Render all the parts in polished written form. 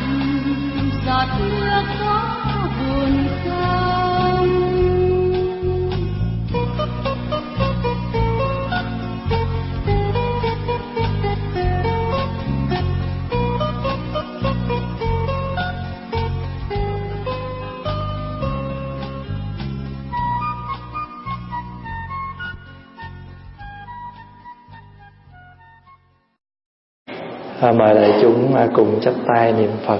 giọt mưa có buồn không? Mời đại chúng cùng chắp tay niệm Phật.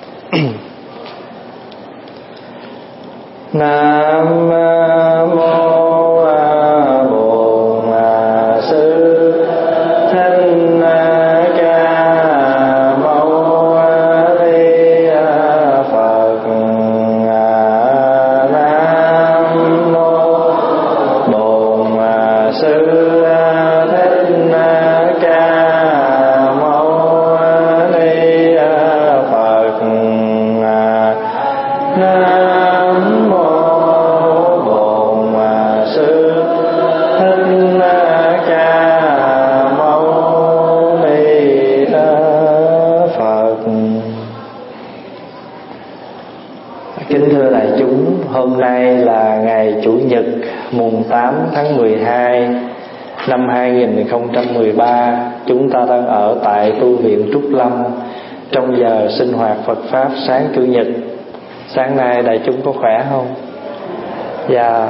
Nam mô Bổn Sư Thích Ca Mâu Ni Phật. Nam mô Bổn Sư Thích Ca Nam mô Bổn Sư Thích Ca Mâu Ni Phật. Kính thưa đại chúng, hôm nay là ngày Chủ nhật mùng 8 tháng 12 năm 2013. Chúng ta đang ở tại tu viện Trúc Lâm trong giờ sinh hoạt Phật Pháp sáng Chủ nhật. Sáng nay đại chúng có khỏe không? Dạ.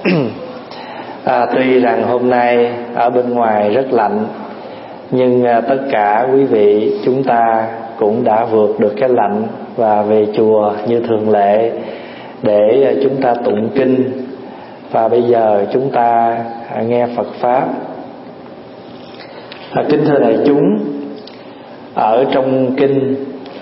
Tuy rằng hôm nay ở bên ngoài rất lạnh, nhưng tất cả quý vị chúng ta cũng đã vượt được cái lạnh và về chùa như thường lệ để chúng ta tụng kinh. Và bây giờ chúng ta nghe Phật Pháp. Kính thưa đại chúng, ở trong kinh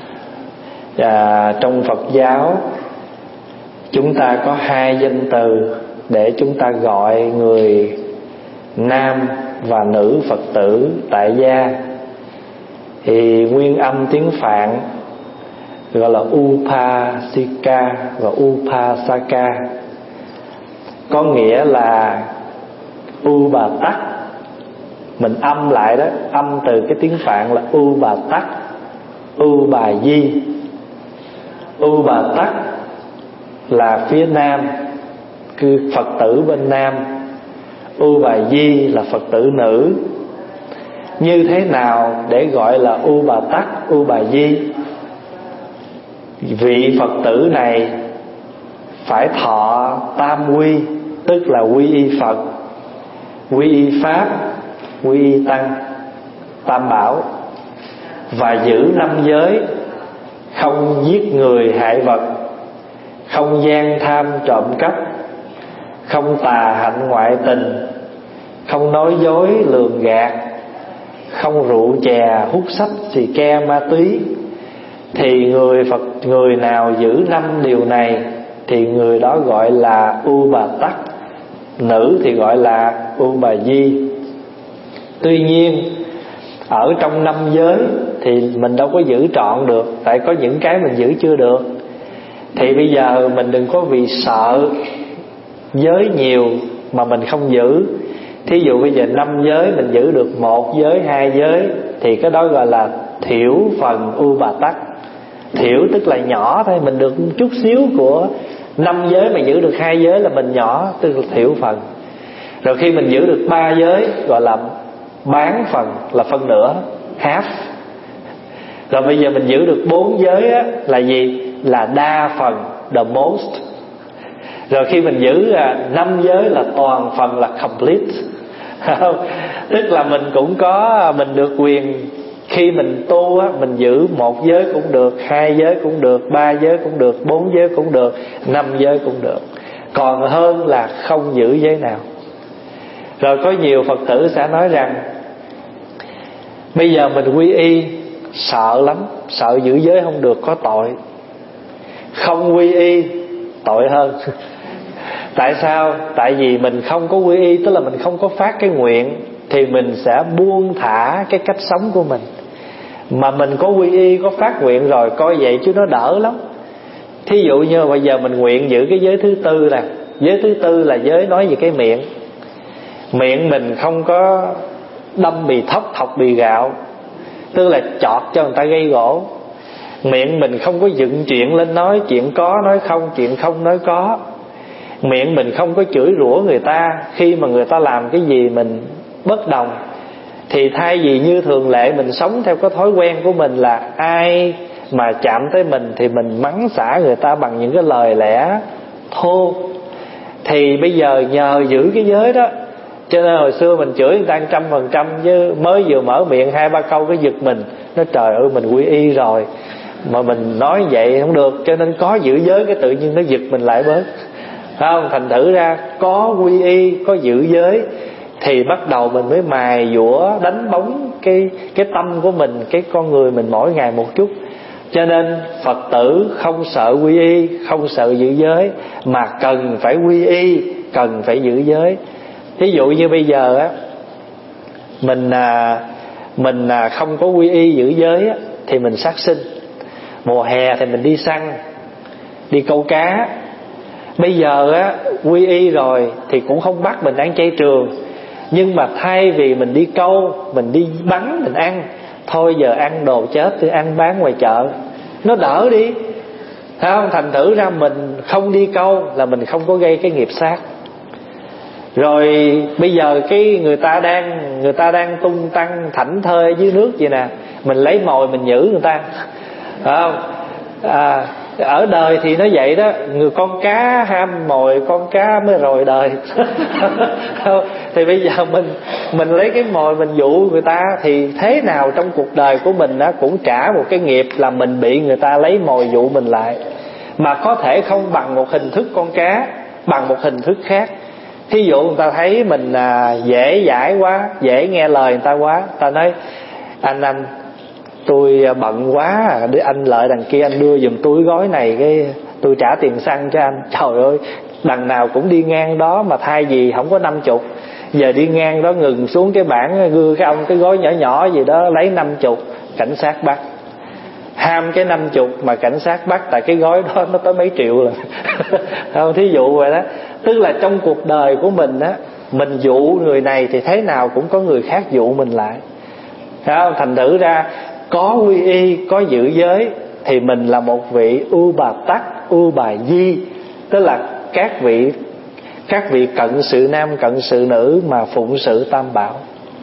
và trong Phật giáo chúng ta có hai danh từ để chúng ta gọi người nam và nữ Phật tử tại gia. Thì nguyên âm tiếng Phạn gọi là Upasika và Upasaka, có nghĩa là U Bà Tắc. Mình âm lại đó, âm từ cái tiếng Phạn là U Bà Tắc, U Bà Di. U Bà Tắc là phía nam, cứ Phật tử bên nam. U Bà Di là Phật tử nữ. Như thế nào để gọi là U Bà Tắc, U Bà Di? Vị Phật tử này phải thọ tam quy, tức là quy y Phật, quy y Pháp, quy y Tăng, Tam Bảo, và giữ 5 giới: không giết người hại vật, không gian tham trộm cắp, không tà hạnh ngoại tình, không nói dối lường gạt, không rượu chè hút sách xì ke ma túy. Thì người nào giữ 5 điều này thì người đó gọi là U Bà Tắc. Nữ thì gọi là U Bà Di. Tuy nhiên ở trong 5 giới thì mình đâu có giữ trọn được, tại có những cái mình giữ chưa được. Thì bây giờ mình đừng có vì sợ giới nhiều mà mình không giữ. Thí dụ bây giờ 5 giới mình giữ được 1 giới, 2 giới thì cái đó gọi là thiểu phần U Bà Tắc. Thiểu tức là nhỏ thôi, mình được một chút xíu của 5 giới mà giữ được 2 giới là mình nhỏ, tức là thiểu phần. Rồi khi mình giữ được 3 giới gọi là bán phần, là phân nửa, half. Rồi bây giờ mình giữ được 4 giới á, là gì? Là đa phần, the most. Rồi khi mình giữ 5 giới là toàn phần, là complete. Tức là mình cũng có, mình được quyền khi mình tu á, mình giữ 1 giới cũng được, 2 giới cũng được, 3 giới cũng được, 4 giới cũng được, 5 giới cũng được. Còn hơn là không giữ giới nào. Rồi có nhiều Phật tử sẽ nói rằng bây giờ mình quy y sợ lắm, sợ giữ giới không được có tội. Không quy y tội hơn. Tại sao? Tại vì mình không có quy y, tức là mình không có phát cái nguyện, thì mình sẽ buông thả cái cách sống của mình. Mà mình có quy y, có phát nguyện rồi, coi vậy chứ nó đỡ lắm. Thí dụ như bây giờ mình nguyện giữ cái giới thứ tư nè. Giới thứ tư là giới nói về cái miệng. Miệng mình không có đâm bì thóc, thọc bì gạo, tức là chọt cho người ta gây gỗ. Miệng mình không có dựng chuyện lên nói chuyện có nói không, chuyện không nói có. Miệng mình không có chửi rủa người ta khi mà người ta làm cái gì mình bất đồng. Thì thay vì như thường lệ mình sống theo cái thói quen của mình là ai mà chạm tới mình thì mình mắng xả người ta bằng những cái lời lẽ thô. Thì bây giờ nhờ giữ cái giới đó, cho nên hồi xưa mình chửi người ta 100%, chứ mới vừa mở miệng 2-3 câu cái giật mình, nói trời ơi mình quy y rồi mà mình nói vậy không được. Cho nên có giữ giới cái tự nhiên nó giật mình lại bớt, phải không? Thành thử ra có quy y, có giữ giới thì bắt đầu mình mới mài dũa đánh bóng cái tâm của mình, cái con người mình mỗi ngày một chút. Cho nên Phật tử không sợ quy y, không sợ giữ giới, mà cần phải quy y, cần phải giữ giới. Thí dụ như bây giờ á, mình không có quy y giữ giới á, thì mình sát sinh. Mùa hè thì mình đi săn, đi câu cá. Bây giờ á, quy y rồi thì cũng không bắt mình ăn chay trường, nhưng mà thay vì mình đi câu, mình đi bắn, mình ăn, thôi giờ ăn đồ chết thì ăn bán ngoài chợ, nó đỡ đi, thấy không? Thành thử ra mình không đi câu là mình không có gây cái nghiệp sát. Rồi bây giờ cái người ta đang tung tăng thảnh thơi dưới nước vậy nè, mình lấy mồi mình nhử người ta, phải không? Ở đời thì nó vậy đó, người con cá ham mồi con cá mới rồi đời. Thì bây giờ mình lấy cái mồi mình dụ người ta, thì thế nào trong cuộc đời của mình đó cũng trả một cái nghiệp là mình bị người ta lấy mồi dụ mình lại. Mà có thể không bằng một hình thức con cá, bằng một hình thức khác. Thí dụ người ta thấy mình dễ dãi quá, dễ nghe lời người ta quá, ta nói anh tôi bận quá, anh lợi đằng kia anh đưa giùm tôi gói này, cái tôi trả tiền xăng cho anh. Trời ơi, đằng nào cũng đi ngang đó mà thay vì không có 50, giờ đi ngang đó ngừng xuống cái bảng gưa cái ông cái gói nhỏ nhỏ gì đó lấy 50, cảnh sát bắt. Ham cái 50 mà cảnh sát bắt, tại cái gói đó nó tới mấy triệu rồi. Không, thí dụ vậy đó. Tức là trong cuộc đời của mình á, mình dụ người này thì thế nào cũng có người khác dụ mình lại. Không? Thành thử ra có quy y, có giữ giới thì mình là một vị ưu bà tắc, ưu bà di, tức là các vị cận sự nam cận sự nữ mà phụng sự tam bảo.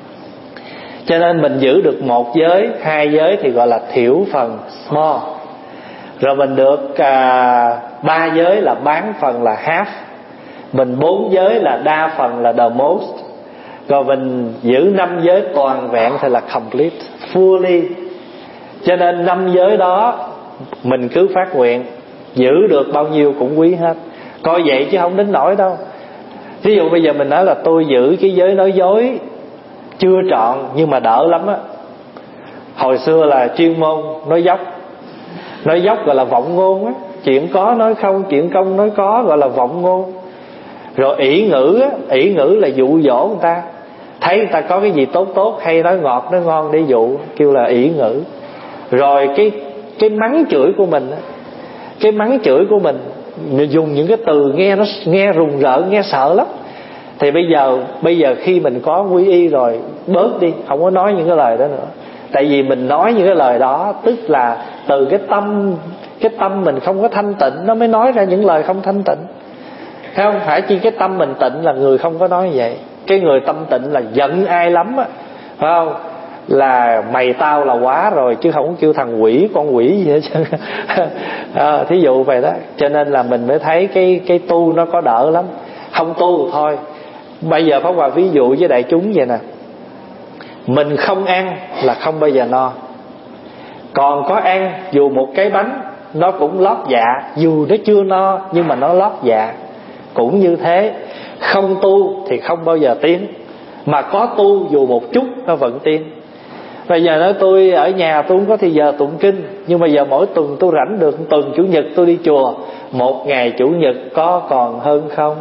Cho nên mình giữ được 1 giới, 2 giới thì gọi là thiểu phần, small. Rồi mình được 3 giới là bán phần, là half. Mình 4 giới là đa phần, là the most. Rồi mình giữ 5 giới toàn vẹn thì là complete, fully. Cho nên 5 giới đó mình cứ phát nguyện, giữ được bao nhiêu cũng quý hết. Coi vậy chứ không đến nỗi đâu. Ví dụ bây giờ mình nói là tôi giữ cái giới nói dối chưa trọn, nhưng mà đỡ lắm á. Hồi xưa là chuyên môn nói dốc. Nói dốc gọi là vọng ngôn á. Chuyện có nói không, chuyện không nói có gọi là vọng ngôn. Rồi ỷ ngữ á, ỷ ngữ là dụ dỗ người ta. Thấy người ta có cái gì tốt tốt hay nói ngọt nói ngon để dụ, kêu là ỷ ngữ. Rồi cái mắng chửi của mình á, cái mắng chửi của mình dùng những cái từ nghe rùng rợn, nghe sợ lắm. Thì bây giờ khi mình có quy y rồi, bớt đi, không có nói những cái lời đó nữa. Tại vì mình nói những cái lời đó, tức là từ cái tâm mình không có thanh tịnh, nó mới nói ra những lời không thanh tịnh. Thấy không? Phải chi cái tâm mình tịnh là người không có nói như vậy. Cái người tâm tịnh là giận ai lắm á, phải không? Là mày tao là quá rồi, chứ không kêu thằng quỷ, con quỷ gì hết trơn. Thí dụ vậy đó. Cho nên là mình mới thấy cái tu nó có đỡ lắm. Không tu thôi. Bây giờ Pháp Hòa ví dụ với đại chúng vậy nè. Mình không ăn là không bao giờ no. Còn có ăn, dù một cái bánh nó cũng lót dạ, dù nó chưa no nhưng mà nó lót dạ. Cũng như thế, không tu thì không bao giờ tiến, mà có tu dù một chút nó vẫn tiến. Bây giờ nói tôi ở nhà tôi không có thì giờ tụng kinh, nhưng mà giờ mỗi tuần tôi rảnh được tuần Chủ nhật tôi đi chùa. Một ngày Chủ nhật có còn hơn không?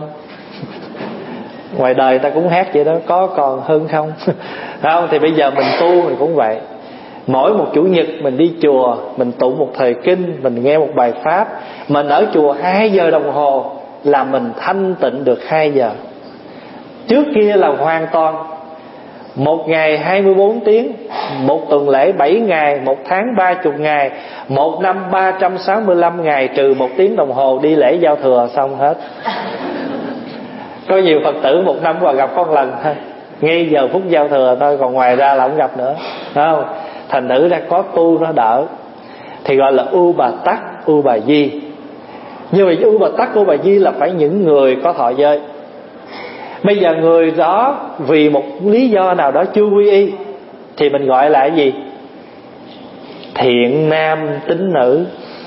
Ngoài đời ta cũng hát vậy đó, có còn hơn không? Không? Thì bây giờ mình tu mình cũng vậy. Mỗi một Chủ nhật mình đi chùa, mình tụng một thời kinh, mình nghe một bài pháp. Mình ở chùa 2 giờ đồng hồ là mình thanh tịnh được 2 giờ. Trước kia là hoàn toàn một ngày 24 tiếng, một tuần lễ 7 ngày, một tháng 30 ngày, một năm 365 ngày, trừ 1 tiếng đồng hồ đi lễ giao thừa xong hết. Có nhiều Phật tử một năm vào gặp con lần thôi, ngay giờ phút giao thừa thôi, còn ngoài ra là không gặp nữa, phải không? Thành thử ra có tu nó đỡ, thì gọi là U Bà Tắc, U Bà Di. Nhưng mà U Bà Tắc, U Bà Di là phải những người có thọ giới. Bây giờ người đó vì một lý do nào đó chưa quy y thì mình gọi là cái gì? Thiện nam tín nữ.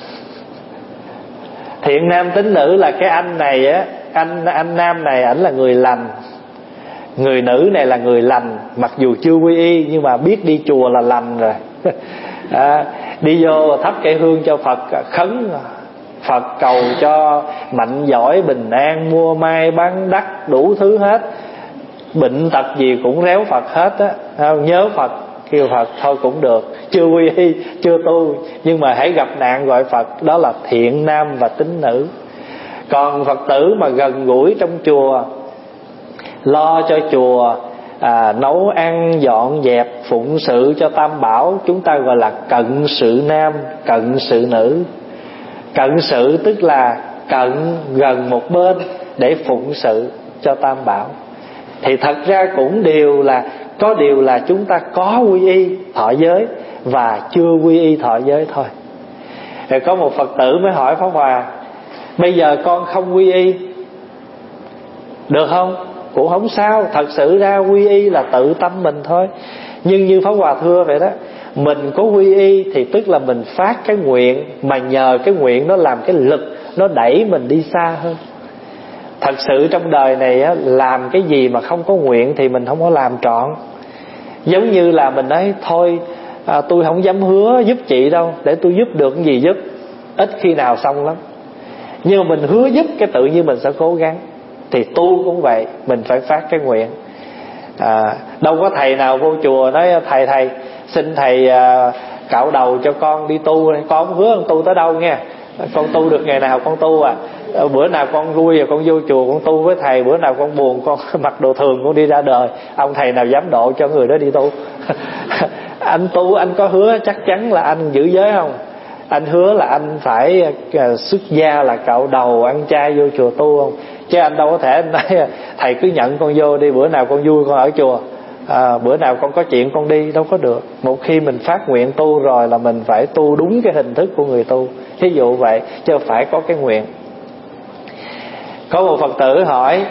Thiện nam tín nữ là cái anh này á, anh nam này ảnh là người lành, người nữ này là người lành, mặc dù chưa quy y nhưng mà biết đi chùa là lành rồi. Đi vô thắp cây hương cho Phật, khấn Phật cầu cho mạnh giỏi bình an, mua may bán đắt, đủ thứ hết, bệnh tật gì cũng réo Phật hết á. Nhớ Phật, kêu Phật thôi cũng được, chưa quy y, chưa tu, nhưng mà hãy gặp nạn gọi Phật. Đó là thiện nam và tín nữ. Còn Phật tử mà gần gũi trong chùa, lo cho chùa, nấu ăn dọn dẹp phụng sự cho Tam Bảo, chúng ta gọi là cận sự nam, cận sự nữ. Cận sự tức là cận gần một bên để phụng sự cho Tam Bảo. Thì thật ra cũng có điều là chúng ta có quy y thọ giới và chưa quy y thọ giới thôi. Thì có một Phật tử mới hỏi Pháp Hòa: bây giờ con không quy y được không? Cũng không sao, thật sự ra quy y là tự tâm mình thôi. Nhưng như Pháp Hòa thưa vậy đó, mình có quy y thì tức là mình phát cái nguyện, mà nhờ cái nguyện nó làm cái lực, nó đẩy mình đi xa hơn. Thật sự trong đời này á, làm cái gì mà không có nguyện thì mình không có làm trọn. Giống như là mình nói thôi, tôi không dám hứa giúp chị đâu, để tôi giúp được cái gì giúp, ít khi nào xong lắm. Nhưng mà mình hứa giúp cái tự nhiên mình sẽ cố gắng. Thì tu cũng vậy, mình phải phát cái nguyện. Đâu có thầy nào vô chùa nói thầy xin thầy cạo đầu cho con đi tu, con không hứa con tu tới đâu nha, con tu được ngày nào con tu bữa nào con vui rồi con vô chùa con tu với thầy, bữa nào con buồn con mặc đồ thường con đi ra đời. Ông thầy nào dám độ cho người đó đi tu? Anh tu anh có hứa chắc chắn là anh giữ giới không? Anh hứa là anh phải xuất gia là cạo đầu ăn chay vô chùa tu không? Chứ anh đâu có thể anh nói thầy cứ nhận con vô đi, bữa nào con vui con ở chùa, bữa nào con có chuyện con đi, đâu có được. Một khi mình phát nguyện tu rồi là mình phải tu đúng cái hình thức của người tu, thí dụ vậy, chứ phải có cái nguyện. Có một Phật tử hỏi: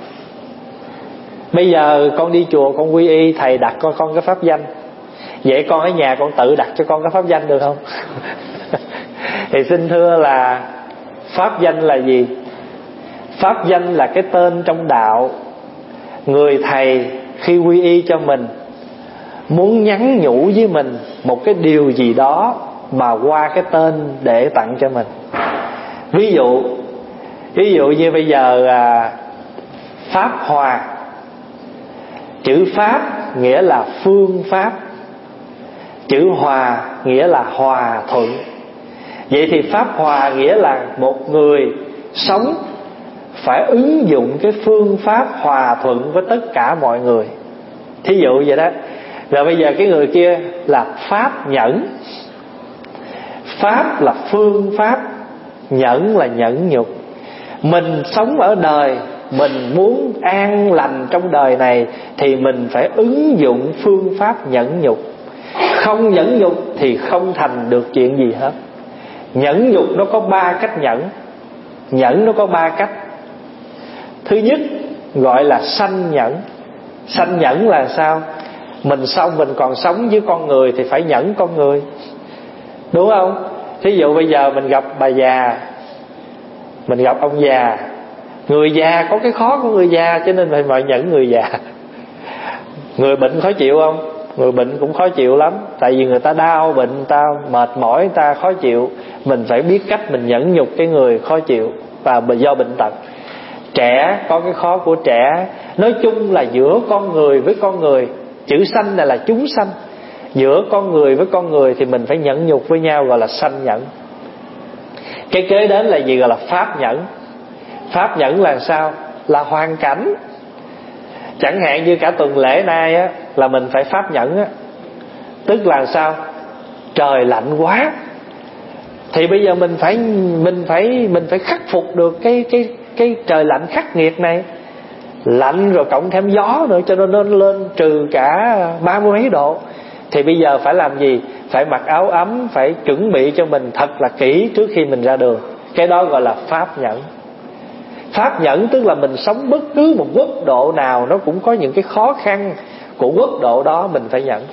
bây giờ con đi chùa con quy y, thầy đặt cho con cái pháp danh, vậy con ở nhà con tự đặt cho con cái pháp danh được không? Thì xin thưa là pháp danh là gì? Pháp danh là cái tên trong đạo. Người thầy khi quy y cho mình muốn nhắn nhủ với mình một cái điều gì đó mà qua cái tên để tặng cho mình. Ví dụ như bây giờ Pháp Hòa, chữ Pháp nghĩa là phương pháp, chữ Hòa nghĩa là hòa thuận. Vậy thì Pháp Hòa nghĩa là một người sống phải ứng dụng cái phương pháp hòa thuận với tất cả mọi người, thí dụ vậy đó. Rồi bây giờ cái người kia là Pháp Nhẫn. Pháp là phương pháp, nhẫn là nhẫn nhục. Mình sống ở đời, mình muốn an lành trong đời này thì mình phải ứng dụng phương pháp nhẫn nhục. Không nhẫn nhục thì không thành được chuyện gì hết. Nhẫn nhục nó có 3 cách nhẫn. Nhẫn nó có 3 cách. Thứ nhất gọi là sanh nhẫn. Sanh nhẫn là sao? Mình còn sống với con người thì phải nhẫn con người, đúng không? Thí dụ bây giờ mình gặp bà già, mình gặp ông già. Người già có cái khó của người già, cho nên phải nhẫn người già. Người bệnh khó chịu không? Người bệnh cũng khó chịu lắm. Tại vì người ta đau bệnh, người ta mệt mỏi, người ta khó chịu. Mình phải biết cách mình nhẫn nhục cái người khó chịu, và do bệnh tật. Trẻ có cái khó của trẻ. Nói chung là giữa con người với con người, chữ sanh này là chúng sanh, giữa con người với con người thì mình phải nhẫn nhục với nhau, gọi là sanh nhẫn. Cái kế đến là gì? Gọi là pháp nhẫn. Pháp nhẫn là sao? Là hoàn cảnh. Chẳng hạn như cả tuần lễ nay á, là mình phải pháp nhẫn á. Tức là sao? Trời lạnh quá, thì bây giờ mình phải khắc phục được cái trời lạnh khắc nghiệt này. Lạnh rồi cộng thêm gió nữa, cho nên nó lên trừ cả 30 mấy độ. Thì bây giờ phải làm gì? Phải mặc áo ấm, phải chuẩn bị cho mình thật là kỹ trước khi mình ra đường. Cái đó gọi là pháp nhẫn. Pháp nhẫn tức là mình sống bất cứ một quốc độ nào, nó cũng có những cái khó khăn của quốc độ đó, mình phải nhẫn.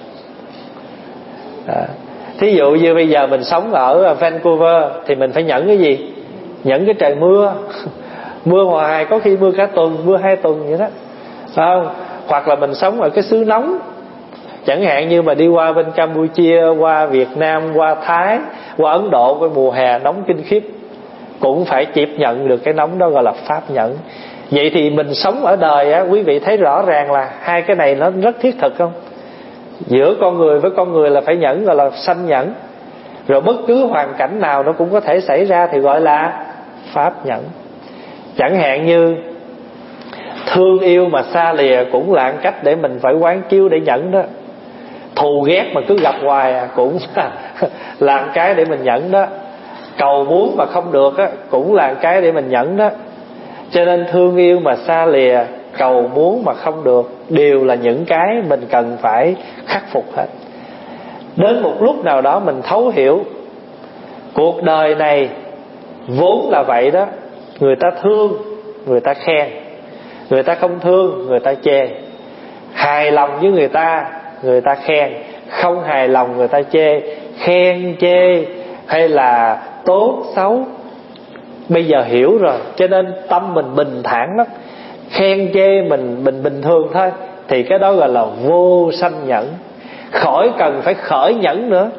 Thí dụ như bây giờ mình sống ở Vancouver thì mình phải nhẫn cái gì? Nhẫn cái trời mưa. Mưa hoài, có khi mưa cả tuần, mưa 2 tuần vậy đó, phải không? Hoặc là mình sống ở cái xứ nóng, chẳng hạn như mà đi qua bên Campuchia, qua Việt Nam, qua Thái, qua Ấn Độ, cái mùa hè nóng kinh khiếp, cũng phải chấp nhận được cái nóng đó, gọi là pháp nhẫn. Vậy thì mình sống ở đời á, quý vị thấy rõ ràng là hai cái này nó rất thiết thực không? Giữa con người với con người là phải nhẫn, gọi là sanh nhẫn. Rồi bất cứ hoàn cảnh nào nó cũng có thể xảy ra thì gọi là pháp nhẫn. Chẳng hạn như thương yêu mà xa lìa cũng là cách để mình phải quán chiếu để nhẫn đó. Thù ghét mà cứ gặp hoài cũng là cái để mình nhẫn đó. Cầu muốn mà không được cũng là cái để mình nhẫn đó. Cho nên thương yêu mà xa lìa, cầu muốn mà không được, đều là những cái mình cần phải khắc phục hết. Đến một lúc nào đó mình thấu hiểu cuộc đời này vốn là vậy đó. Người ta thương, người ta khen. Người ta không thương, người ta chê. Hài lòng với người ta khen. Không hài lòng người ta chê. Khen chê hay là tốt xấu, bây giờ hiểu rồi, cho nên tâm mình bình thản lắm. Khen chê mình bình thường thôi, thì cái đó gọi là vô sanh nhẫn. Khỏi cần phải khởi nhẫn nữa.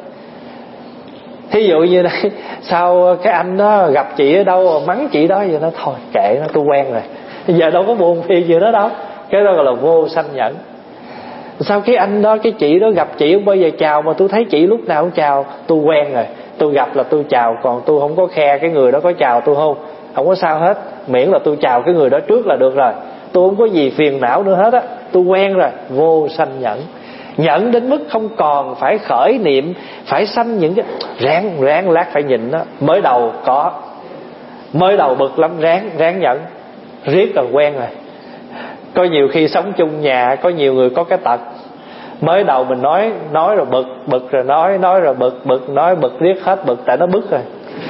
Thí dụ như đây, sao cái anh đó gặp chị ở đâu mắng chị đó, vậy nó thôi kệ nó, tôi quen rồi, bây giờ đâu có buồn phiền gì đó đâu. Cái đó gọi là vô sanh nhẫn. Sao cái anh đó, cái chị đó gặp chị không bao giờ chào, mà tôi thấy chị lúc nào cũng chào, tôi quen rồi, tôi gặp là tôi chào, còn tôi không có khe cái người đó có chào tôi không có sao hết, miễn là tôi chào cái người đó trước là được rồi, tôi không có gì phiền não nữa hết á, tôi quen rồi. Vô sanh nhẫn. Nhẫn đến mức không còn phải khởi niệm, phải sanh những cái ráng lát phải nhịn đó. Mới đầu bực lắm, ráng nhẫn, riết rồi quen rồi. Có nhiều khi sống chung nhà, có nhiều người có cái tật, mới đầu mình nói rồi bực rồi nói rồi bực nói bực riết hết bực, tại nó bực rồi.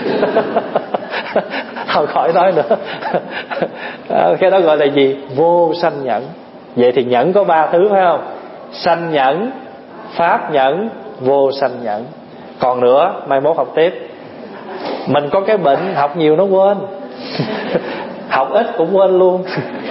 Không khỏi nói nữa. Cái đó gọi là gì? Vô sanh nhẫn. Vậy thì nhẫn có 3 thứ phải không? Sanh nhẫn, pháp nhẫn, vô sanh nhẫn. Còn nữa, mai mốt học tiếp. Mình có cái bệnh học nhiều nó quên, học ít cũng quên luôn.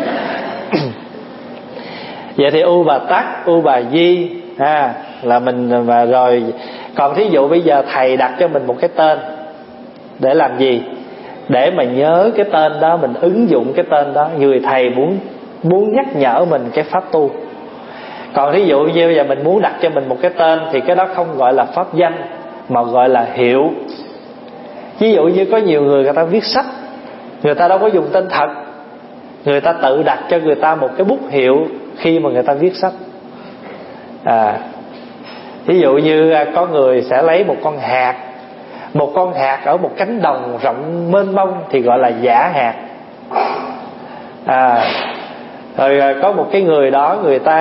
Vậy thì U Bà Tắc, U Bà Di là mình mà rồi. Còn thí dụ bây giờ thầy đặt cho mình một cái tên để làm gì? Để mà nhớ cái tên đó, mình ứng dụng cái tên đó. Người thầy muốn nhắc nhở mình cái pháp tu. Còn thí dụ như bây giờ mình muốn đặt cho mình một cái tên, thì cái đó không gọi là pháp danh, mà gọi là hiệu. Ví dụ như có nhiều người ta viết sách, người ta đâu có dùng tên thật, người ta tự đặt cho người ta một cái bút hiệu khi mà người ta viết sách. Ví dụ như có người sẽ lấy một con hạt ở một cánh đồng rộng mênh mông thì gọi là giả hạt. Rồi có một cái người đó,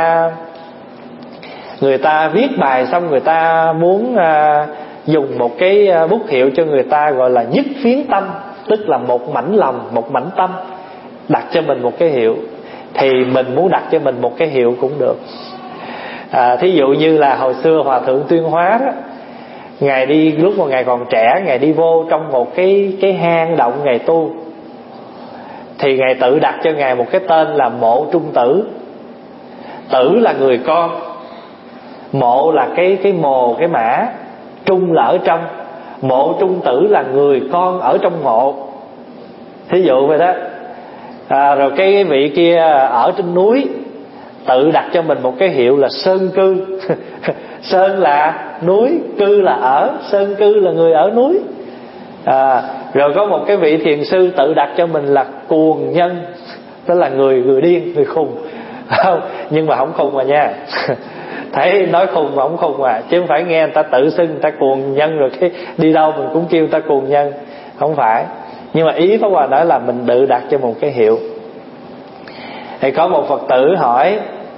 người ta viết bài xong, người ta muốn dùng một cái bút hiệu cho người ta gọi là nhất phiến tâm, tức là một mảnh lòng, một mảnh tâm, đặt cho mình một cái hiệu. Thì mình muốn đặt cho mình một cái hiệu cũng được. Thí dụ như là hồi xưa Hòa Thượng Tuyên Hóa đó, Ngài đi, lúc mà Ngài còn trẻ, Ngài đi vô trong một cái hang động Ngài tu, thì Ngài tự đặt cho Ngài một cái tên là Mộ Trung Tử. Tử là người con, mộ là cái mồ, cái mã, trung là ở trong. Mộ Trung Tử là người con ở trong mộ, thí dụ vậy đó. Rồi cái vị kia ở trên núi, tự đặt cho mình một cái hiệu là Sơn Cư. Sơn là núi, cư là ở, Sơn Cư là người ở núi. Rồi có một cái vị thiền sư tự đặt cho mình là Cuồng Nhân, tức là người điên, người khùng. Không, nhưng mà không khùng mà nha. Thấy nói khùng mà không khùng mà, chứ không phải nghe người ta tự xưng người ta cuồng nhân rồi cái đi đâu mình cũng kêu người ta cuồng nhân. Không phải. Nhưng mà ý Pháp Hòa nói là mình tự đặt cho một cái hiệu. Thì có một Phật tử hỏi,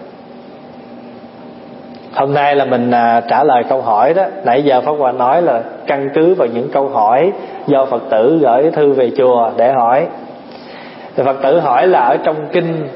hôm nay là mình trả lời câu hỏi đó. Nãy giờ Pháp Hòa nói là căn cứ vào những câu hỏi do Phật tử gửi thư về chùa để hỏi. Thì Phật tử hỏi là ở trong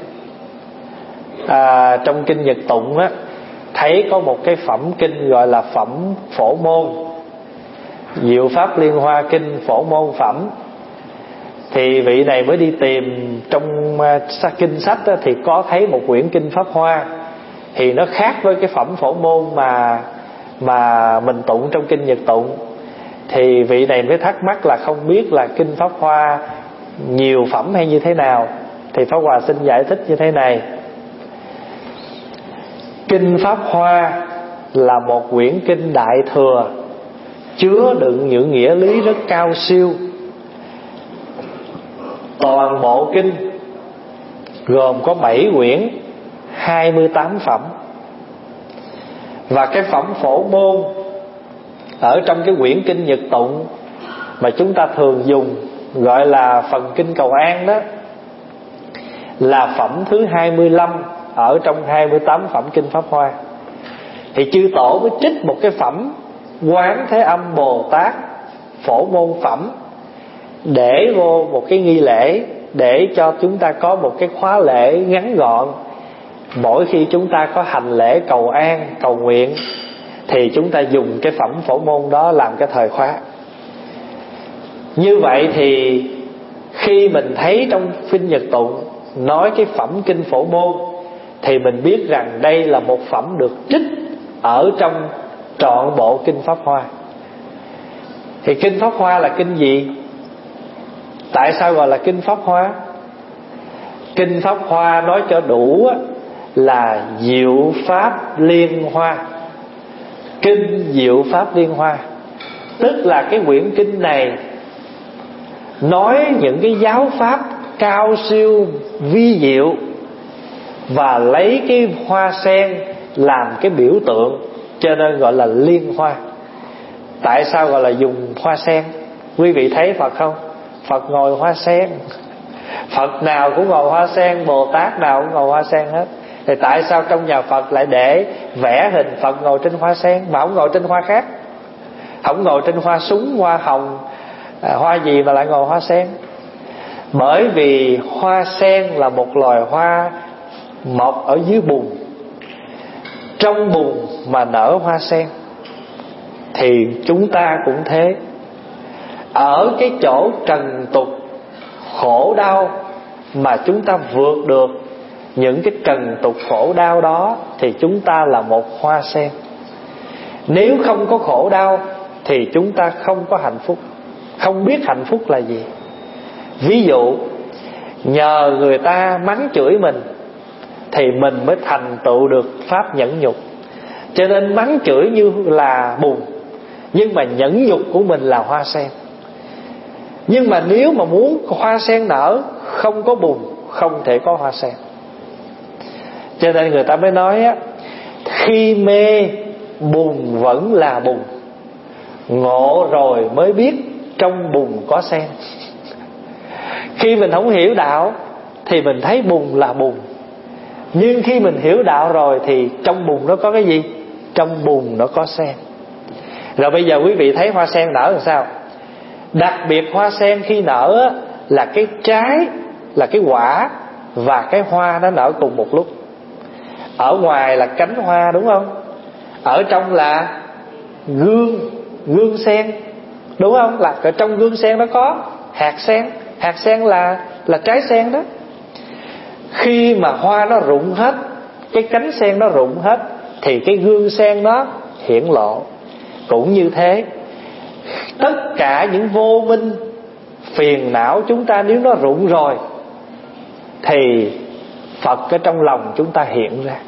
kinh Nhật Tụng á, thấy có một cái phẩm kinh gọi là phẩm Phổ Môn, Diệu Pháp Liên Hoa Kinh Phổ Môn Phẩm. Thì vị này mới đi tìm trong kinh sách đó, thì có thấy một quyển kinh Pháp Hoa, thì nó khác với cái phẩm Phổ Môn mà mình tụng trong kinh Nhật Tụng. Thì vị này mới thắc mắc là không biết là kinh Pháp Hoa nhiều phẩm hay như thế nào. Thì Pháp Hòa xin giải thích như thế này. Kinh Pháp Hoa là một quyển kinh đại thừa, chứa đựng những nghĩa lý rất cao siêu. Toàn bộ kinh gồm có 7 quyển, 28 phẩm. Và cái phẩm Phổ Môn ở trong cái quyển kinh Nhật Tụng mà chúng ta thường dùng gọi là phần kinh Cầu An đó, là phẩm thứ 25 ở trong 28 phẩm kinh Pháp Hoa. Thì chư tổ mới trích một cái phẩm Quán Thế Âm Bồ Tát Phổ Môn Phẩm để vô một cái nghi lễ, để cho chúng ta có một cái khóa lễ ngắn gọn. Mỗi khi chúng ta có hành lễ cầu an, cầu nguyện, thì chúng ta dùng cái phẩm Phổ Môn đó làm cái thời khóa. Như vậy thì khi mình thấy trong kinh Nhật Tụng nói cái phẩm kinh Phổ Môn, thì mình biết rằng đây là một phẩm được trích ở trong trọn bộ kinh Pháp Hoa. Thì kinh Pháp Hoa là kinh gì? Tại sao gọi là kinh Pháp Hoa? Kinh Pháp Hoa nói cho đủ là Diệu Pháp Liên Hoa. Kinh Diệu Pháp Liên Hoa, tức là cái quyển kinh này nói những cái giáo pháp cao siêu vi diệu, và lấy cái hoa sen làm cái biểu tượng, cho nên gọi là liên hoa. Tại sao gọi là dùng hoa sen? Quý vị thấy Phật không? Phật ngồi hoa sen, Phật nào cũng ngồi hoa sen, Bồ Tát nào cũng ngồi hoa sen hết. Thì tại sao trong nhà Phật lại để vẽ hình Phật ngồi trên hoa sen mà không ngồi trên hoa khác? Không ngồi trên hoa súng, hoa hồng, hoa gì mà lại ngồi hoa sen? Bởi vì hoa sen là một loài hoa mọc ở dưới bùn. Trong bùn mà nở hoa sen. Thì chúng ta cũng thế. Ở cái chỗ trần tục khổ đau mà chúng ta vượt được những cái trần tục khổ đau đó, thì chúng ta là một hoa sen. Nếu không có khổ đau thì chúng ta không có hạnh phúc, không biết hạnh phúc là gì. Ví dụ, nhờ người ta mắng chửi mình thì mình mới thành tựu được pháp nhẫn nhục. Cho nên mắng chửi như là bùn, nhưng mà nhẫn nhục của mình là hoa sen. Nhưng mà nếu mà muốn hoa sen nở, không có bùn không thể có hoa sen. Cho nên người ta mới nói á, khi mê bùn vẫn là bùn, ngộ rồi mới biết trong bùn có sen. Khi mình không hiểu đạo thì mình thấy bùn là bùn, nhưng khi mình hiểu đạo rồi thì trong bùn nó có cái gì? Trong bùn nó có sen. Rồi bây giờ quý vị thấy hoa sen nở làm sao? Đặc biệt hoa sen khi nở là cái trái, là cái quả, và cái hoa nó nở cùng một lúc. Ở ngoài là cánh hoa đúng không? Ở trong là gương sen đúng không? Là ở trong gương sen nó có hạt sen. Hạt sen là trái sen đó. Khi mà hoa nó rụng hết, cái cánh sen nó rụng hết, thì cái gương sen nó hiển lộ. Cũng như thế, tất cả những vô minh phiền não chúng ta nếu nó rụng rồi thì Phật ở trong lòng chúng ta hiện ra.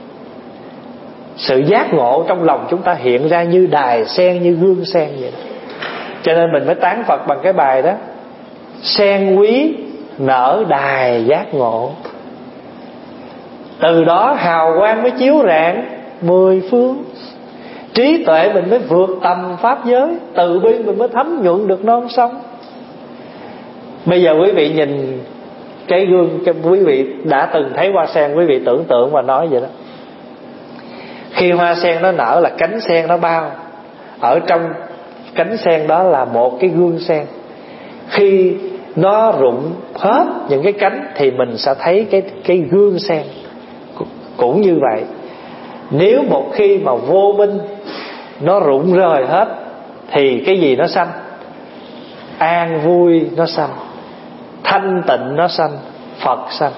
Sự giác ngộ trong lòng chúng ta hiện ra như đài sen, như gương sen vậy đó. Cho nên mình mới tán Phật bằng cái bài đó: sen quý nở đài giác ngộ. Từ đó hào quang mới chiếu rạng mười phương, trí tuệ mình mới vượt tầm pháp giới, từ bi mình mới thấm nhuận được non sông. Bây giờ quý vị nhìn cái gương, quý vị đã từng thấy hoa sen, quý vị tưởng tượng và nói vậy đó. Khi hoa sen nó nở là cánh sen nó bao, ở trong cánh sen đó là một cái gương sen. Khi nó rụng hết những cái cánh thì mình sẽ thấy cái gương sen. Cũng như vậy, nếu một khi mà vô minh nó rụng rời hết thì cái gì nó sanh? An vui nó sanh, thanh tịnh nó sanh, Phật sanh.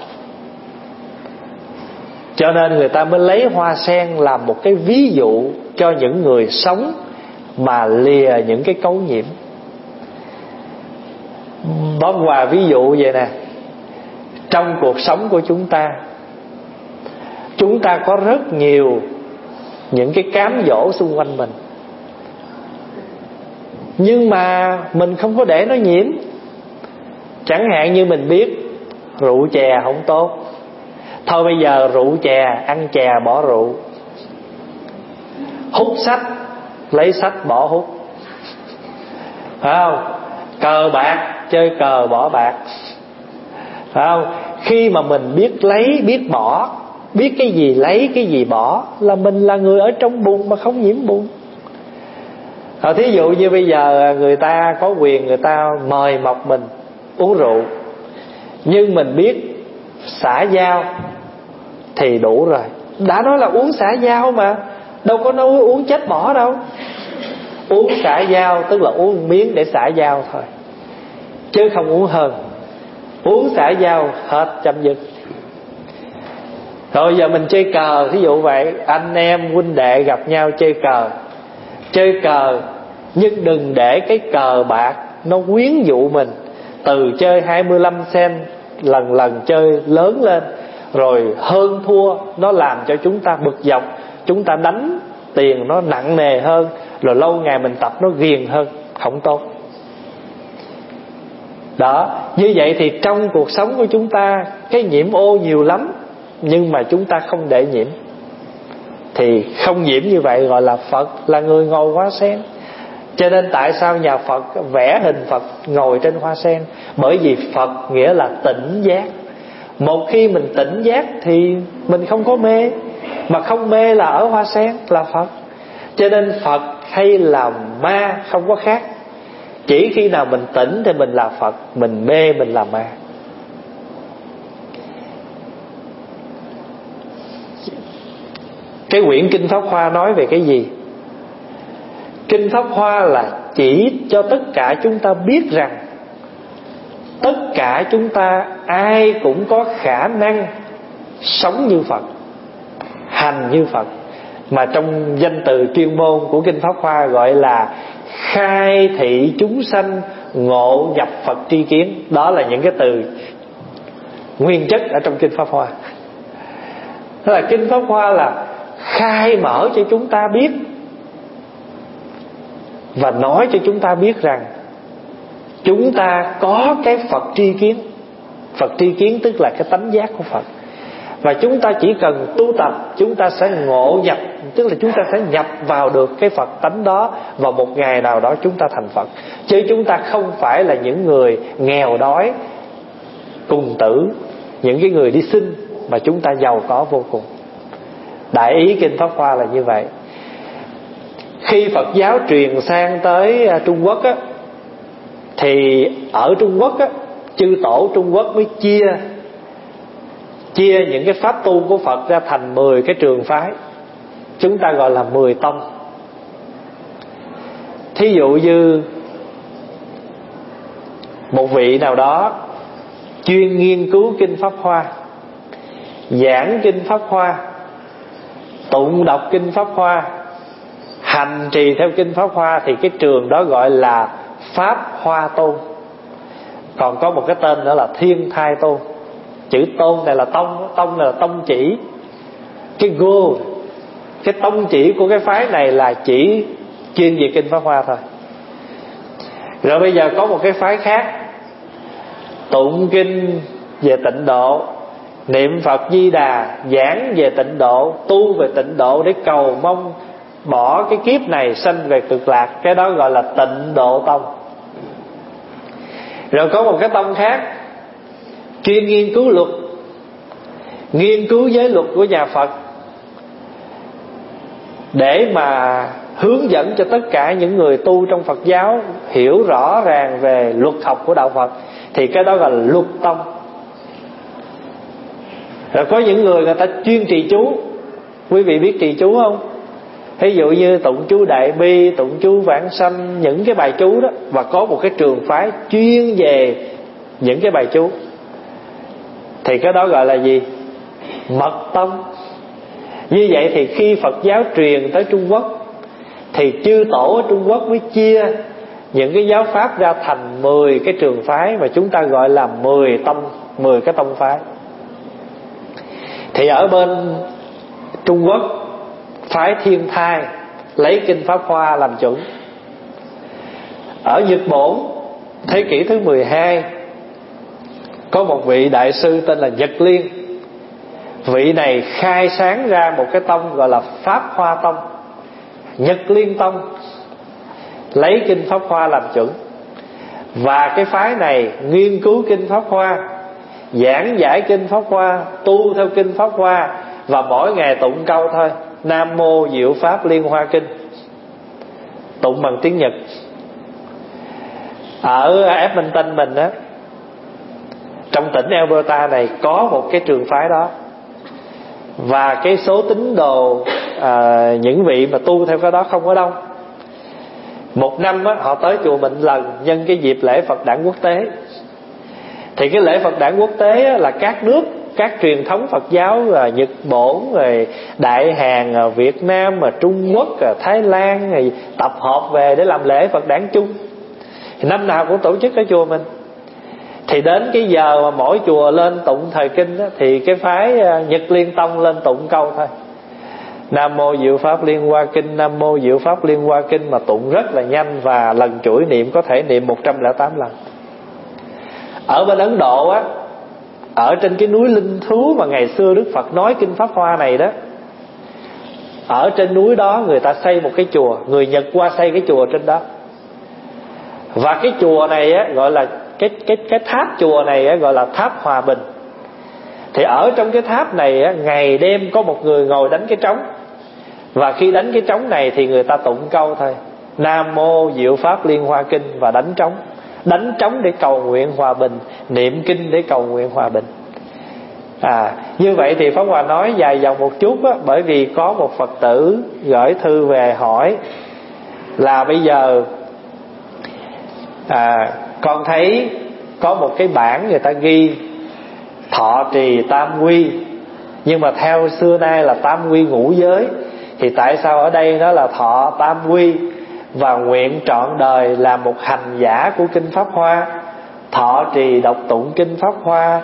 Cho nên người ta mới lấy hoa sen làm một cái ví dụ cho những người sống mà lìa những cái cấu nhiễm. Bóp Hòa ví dụ vậy nè, trong cuộc sống của chúng ta có rất nhiều những cái cám dỗ xung quanh mình, nhưng mà mình không có để nó nhiễm. Chẳng hạn như mình biết rượu chè không tốt, thôi bây giờ rượu chè, ăn chè bỏ rượu. Hút sách, lấy sách bỏ hút, phải không? Cờ bạc, chơi cờ bỏ bạc, phải không? Khi mà mình biết lấy, biết bỏ, biết cái gì lấy, cái gì bỏ, là mình là người ở trong bùn mà không nhiễm bùn. Thí dụ như bây giờ người ta có quyền, người ta mời mọc mình uống rượu, nhưng mình biết xả dao thì đủ rồi. Đã nói là uống xả dao mà, đâu có nói uống chết bỏ đâu. Uống xả dao tức là uống một miếng để xả dao thôi, chứ không uống hơn. Uống xả dao hết, chấm dứt. Rồi giờ mình chơi cờ, ví dụ vậy, anh em huynh đệ gặp nhau chơi cờ. Chơi cờ nhưng đừng để cái cờ bạc nó quyến dụ mình. Từ chơi 25 sen lần lần chơi lớn lên, rồi hơn thua nó làm cho chúng ta bực dọc, chúng ta đánh tiền nó nặng nề hơn, rồi lâu ngày mình tập nó ghiền hơn, không tốt. Đó, như vậy thì trong cuộc sống của chúng ta cái nhiễm ô nhiều lắm, nhưng mà chúng ta không để nhiễm. Thì không nhiễm như vậy gọi là Phật, là người ngồi hoa sen. Cho nên tại sao nhà Phật vẽ hình Phật ngồi trên hoa sen? Bởi vì Phật nghĩa là tỉnh giác. Một khi mình tỉnh giác thì mình không có mê, mà không mê là ở hoa sen là Phật. Cho nên Phật hay là ma không có khác. Chỉ khi nào mình tỉnh thì mình là Phật, mình mê mình là ma. Cái quyển Kinh Pháp Hoa nói về cái gì? Kinh Pháp Hoa là chỉ cho tất cả chúng ta biết rằng tất cả chúng ta ai cũng có khả năng sống như Phật, hành như Phật. Mà trong danh từ chuyên môn của Kinh Pháp Hoa gọi là khai thị chúng sanh ngộ nhập Phật tri kiến. Đó là những cái từ nguyên chất ở trong Kinh Pháp Hoa. Đó là Kinh Pháp Hoa là khai mở cho chúng ta biết và nói cho chúng ta biết rằng chúng ta có cái Phật tri kiến. Phật tri kiến tức là cái tánh giác của Phật. Và chúng ta chỉ cần tu tập, chúng ta sẽ ngộ nhập, tức là chúng ta sẽ nhập vào được cái Phật tánh đó, và một ngày nào đó chúng ta thành Phật. Chứ chúng ta không phải là những người nghèo đói cùng tử, những cái người đi xin, mà chúng ta giàu có vô cùng. Đại ý Kinh Pháp Hoa là như vậy. Khi Phật giáo truyền sang tới Trung Quốc á, thì ở Trung Quốc á, chư tổ Trung Quốc mới chia những cái pháp tu của Phật ra thành 10 cái trường phái. Chúng ta gọi là 10 tông. Thí dụ như một vị nào đó chuyên nghiên cứu Kinh Pháp Hoa, giảng Kinh Pháp Hoa, tụng đọc Kinh Pháp Hoa, hành trì theo Kinh Pháp Hoa, thì cái trường đó gọi là Pháp Hoa Tôn. Còn có một cái tên nữa là Thiên Thai Tôn. Chữ tôn này là tông, tông này là tông chỉ. Cái go, cái tông chỉ của cái phái này là chỉ chuyên về Kinh Pháp Hoa thôi. Rồi bây giờ có một cái phái khác tụng kinh về tịnh độ, niệm Phật Di Đà, giảng về tịnh độ, tu về tịnh độ để cầu mong bỏ cái kiếp này sanh về cực lạc. Cái đó gọi là Tịnh Độ Tông. Rồi có một cái tông khác chuyên nghiên cứu luật, nghiên cứu giới luật của nhà Phật, để mà hướng dẫn cho tất cả những người tu trong Phật giáo hiểu rõ ràng về luật học của đạo Phật. Thì cái đó gọi là Luật Tông. Rồi có những người ta chuyên trì chú. Quý vị biết trì chú không? Ví dụ như tụng chú Đại Bi, tụng chú Vãng Sanh, những cái bài chú đó. Và có một cái trường phái chuyên về những cái bài chú. Thì cái đó gọi là gì? Mật Tông. Như vậy thì khi Phật giáo truyền tới Trung Quốc, thì chư tổ ở Trung Quốc mới chia những cái giáo pháp ra thành 10 cái trường phái, mà chúng ta gọi là 10 tông, 10 cái tông phái. Thì ở bên Trung Quốc, phái Thiên Thai lấy kinh Pháp Hoa làm chuẩn. Ở Nhật Bổn thế kỷ thứ 12 có một vị đại sư tên là Nhật Liên. Vị này khai sáng ra một cái tông gọi là Pháp Hoa Tông, Nhật Liên Tông, lấy kinh Pháp Hoa làm chuẩn. Và cái phái này nghiên cứu kinh Pháp Hoa, giảng giải kinh Pháp Hoa, tu theo kinh Pháp Hoa, và mỗi ngày tụng câu thôi: Nam Mô Diệu Pháp Liên Hoa Kinh, tụng bằng tiếng Nhật. Ở Edmonton mình á, trong tỉnh Alberta này có một cái trường phái đó. Và cái số tín đồ những vị mà tu theo cái đó không có đông. Một năm á, họ tới chùa mình lần, nhân cái dịp lễ Phật Đản Quốc tế. Thì cái lễ Phật Đản Quốc tế á, là các nước, các truyền thống Phật giáo là Nhật Bổn, rồi Đại Hàn, Việt Nam, Trung Quốc, Thái Lan rồi tập hợp về để làm lễ Phật Đản chung. Thì năm nào cũng tổ chức ở chùa mình. Thì đến cái giờ mà mỗi chùa lên tụng thời kinh đó, thì cái phái Nhật Liên Tông lên tụng câu thôi: Nam Mô Diệu Pháp Liên Hoa Kinh, Nam Mô Diệu Pháp Liên Hoa Kinh, mà tụng rất là nhanh, và lần chuỗi niệm có thể niệm 108 lần. Ở bên Ấn Độ á, ở trên cái núi Linh Thú mà ngày xưa Đức Phật nói kinh Pháp Hoa này đó, ở trên núi đó người ta xây một cái chùa, người Nhật qua xây cái chùa trên đó. Và cái chùa này á, gọi là cái tháp chùa này á, gọi là tháp Hòa Bình. Thì ở trong cái tháp này á, ngày đêm có một người ngồi đánh cái trống. Và khi đánh cái trống này thì người ta tụng câu thôi: Nam Mô Diệu Pháp Liên Hoa Kinh, và đánh trống. Đánh trống để cầu nguyện hòa bình, niệm kinh để cầu nguyện hòa bình. Như vậy thì Pháp Hòa nói dài dòng một chút á, bởi vì có một Phật tử gửi thư về hỏi là bây giờ con thấy có một cái bảng người ta ghi thọ trì tam quy, nhưng mà theo xưa nay là tam quy ngũ giới, thì tại sao ở đây nó là thọ tam quy và nguyện trọn đời là một hành giả của kinh Pháp Hoa, thọ trì đọc tụng kinh Pháp Hoa,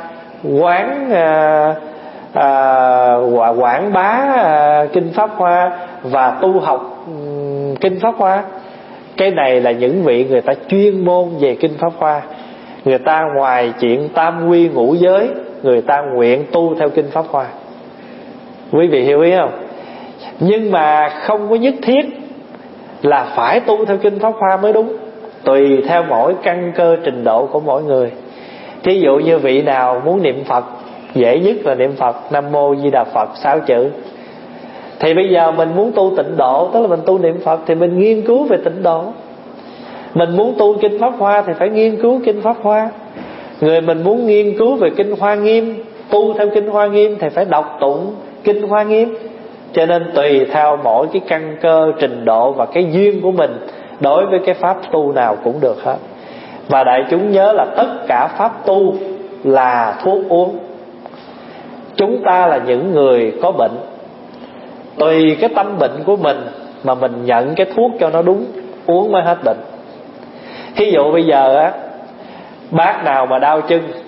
quảng bá kinh Pháp Hoa và tu học kinh Pháp Hoa? Cái này là những vị người ta chuyên môn về kinh Pháp Hoa. Người ta ngoài chuyện tam quy ngũ giới, người ta nguyện tu theo kinh Pháp Hoa. Quý vị hiểu ý không? Nhưng mà không có nhất thiết là phải tu theo kinh Pháp Hoa mới đúng, tùy theo mỗi căn cơ trình độ của mỗi người. Thí dụ như vị nào muốn niệm Phật, dễ nhất là niệm Phật Nam Mô Di Đà Phật 6 chữ. Thì bây giờ mình muốn tu tịnh độ, tức là mình tu niệm Phật, thì mình nghiên cứu về tịnh độ. Mình muốn tu kinh Pháp Hoa thì phải nghiên cứu kinh Pháp Hoa. Người mình muốn nghiên cứu về kinh Hoa Nghiêm, tu theo kinh Hoa Nghiêm thì phải đọc tụng kinh Hoa Nghiêm. Cho nên tùy theo mỗi cái căn cơ trình độ và cái duyên của mình, đối với cái pháp tu nào cũng được hết. Và đại chúng nhớ là tất cả pháp tu là thuốc uống. Chúng ta là những người có bệnh, tùy cái tâm bệnh của mình mà mình nhận cái thuốc cho nó đúng, uống mới hết bệnh. Ví dụ bây giờ á, bác nào mà đau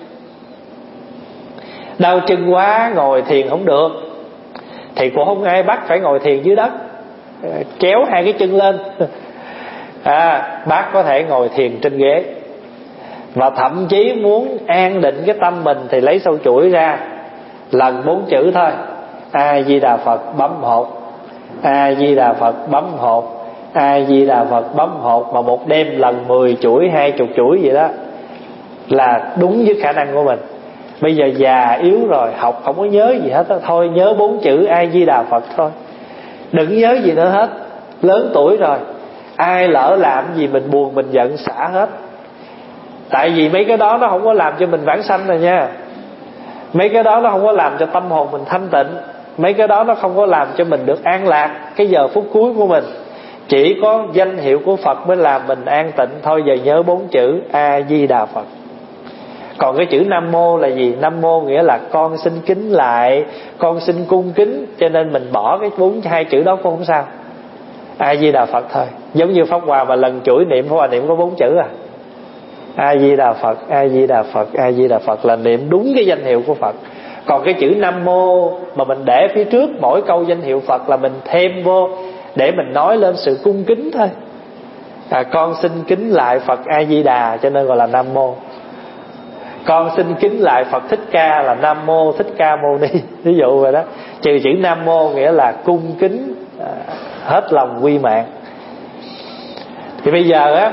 chân quá, ngồi thiền không được, thì cũng không ai bắt phải ngồi thiền dưới đất, kéo hai cái chân lên. Bác có thể ngồi thiền trên ghế. Và thậm chí muốn an định cái tâm mình thì lấy sâu chuỗi ra, lần 4 chữ thôi. A Di Đà Phật bấm hột, A Di Đà Phật bấm hột, A Di Đà Phật bấm hột, mà một đêm lần 10 chuỗi 20 chuỗi vậy đó, là đúng với khả năng của mình. Bây giờ già yếu rồi, học không có nhớ gì hết đó. Thôi nhớ 4 chữ A Di Đà Phật thôi, đừng nhớ gì nữa hết. Lớn tuổi rồi, ai lỡ làm gì mình buồn mình giận xả hết. Tại vì mấy cái đó nó không có làm cho mình vãng sanh rồi nha. Mấy cái đó nó không có làm cho tâm hồn mình thanh tịnh. Mấy cái đó nó không có làm cho mình được an lạc cái giờ phút cuối của mình. Chỉ có danh hiệu của Phật mới làm mình an tịnh thôi. Giờ nhớ 4 chữ A Di Đà Phật. Còn cái chữ Nam Mô là gì? Nam Mô nghĩa là con xin kính lại, con xin cung kính. Cho nên mình bỏ cái 2 chữ đó cũng không sao. A Di Đà Phật thôi. Giống như Pháp Hòa mà lần chuỗi niệm, Pháp Hòa niệm có 4 chữ à. A Di Đà Phật, A Di Đà Phật, A Di Đà Phật là niệm đúng cái danh hiệu của Phật. Còn cái chữ Nam Mô mà mình để phía trước mỗi câu danh hiệu Phật là mình thêm vô để mình nói lên sự cung kính thôi. Con xin kính lại Phật A Di Đà, cho nên gọi là Nam Mô. Con xin kính lại Phật Thích Ca là Nam Mô Thích Ca Mâu Ni. Ví dụ vậy đó. Trừ chữ Nam Mô nghĩa là cung kính hết lòng quy mạng. Thì bây giờ á,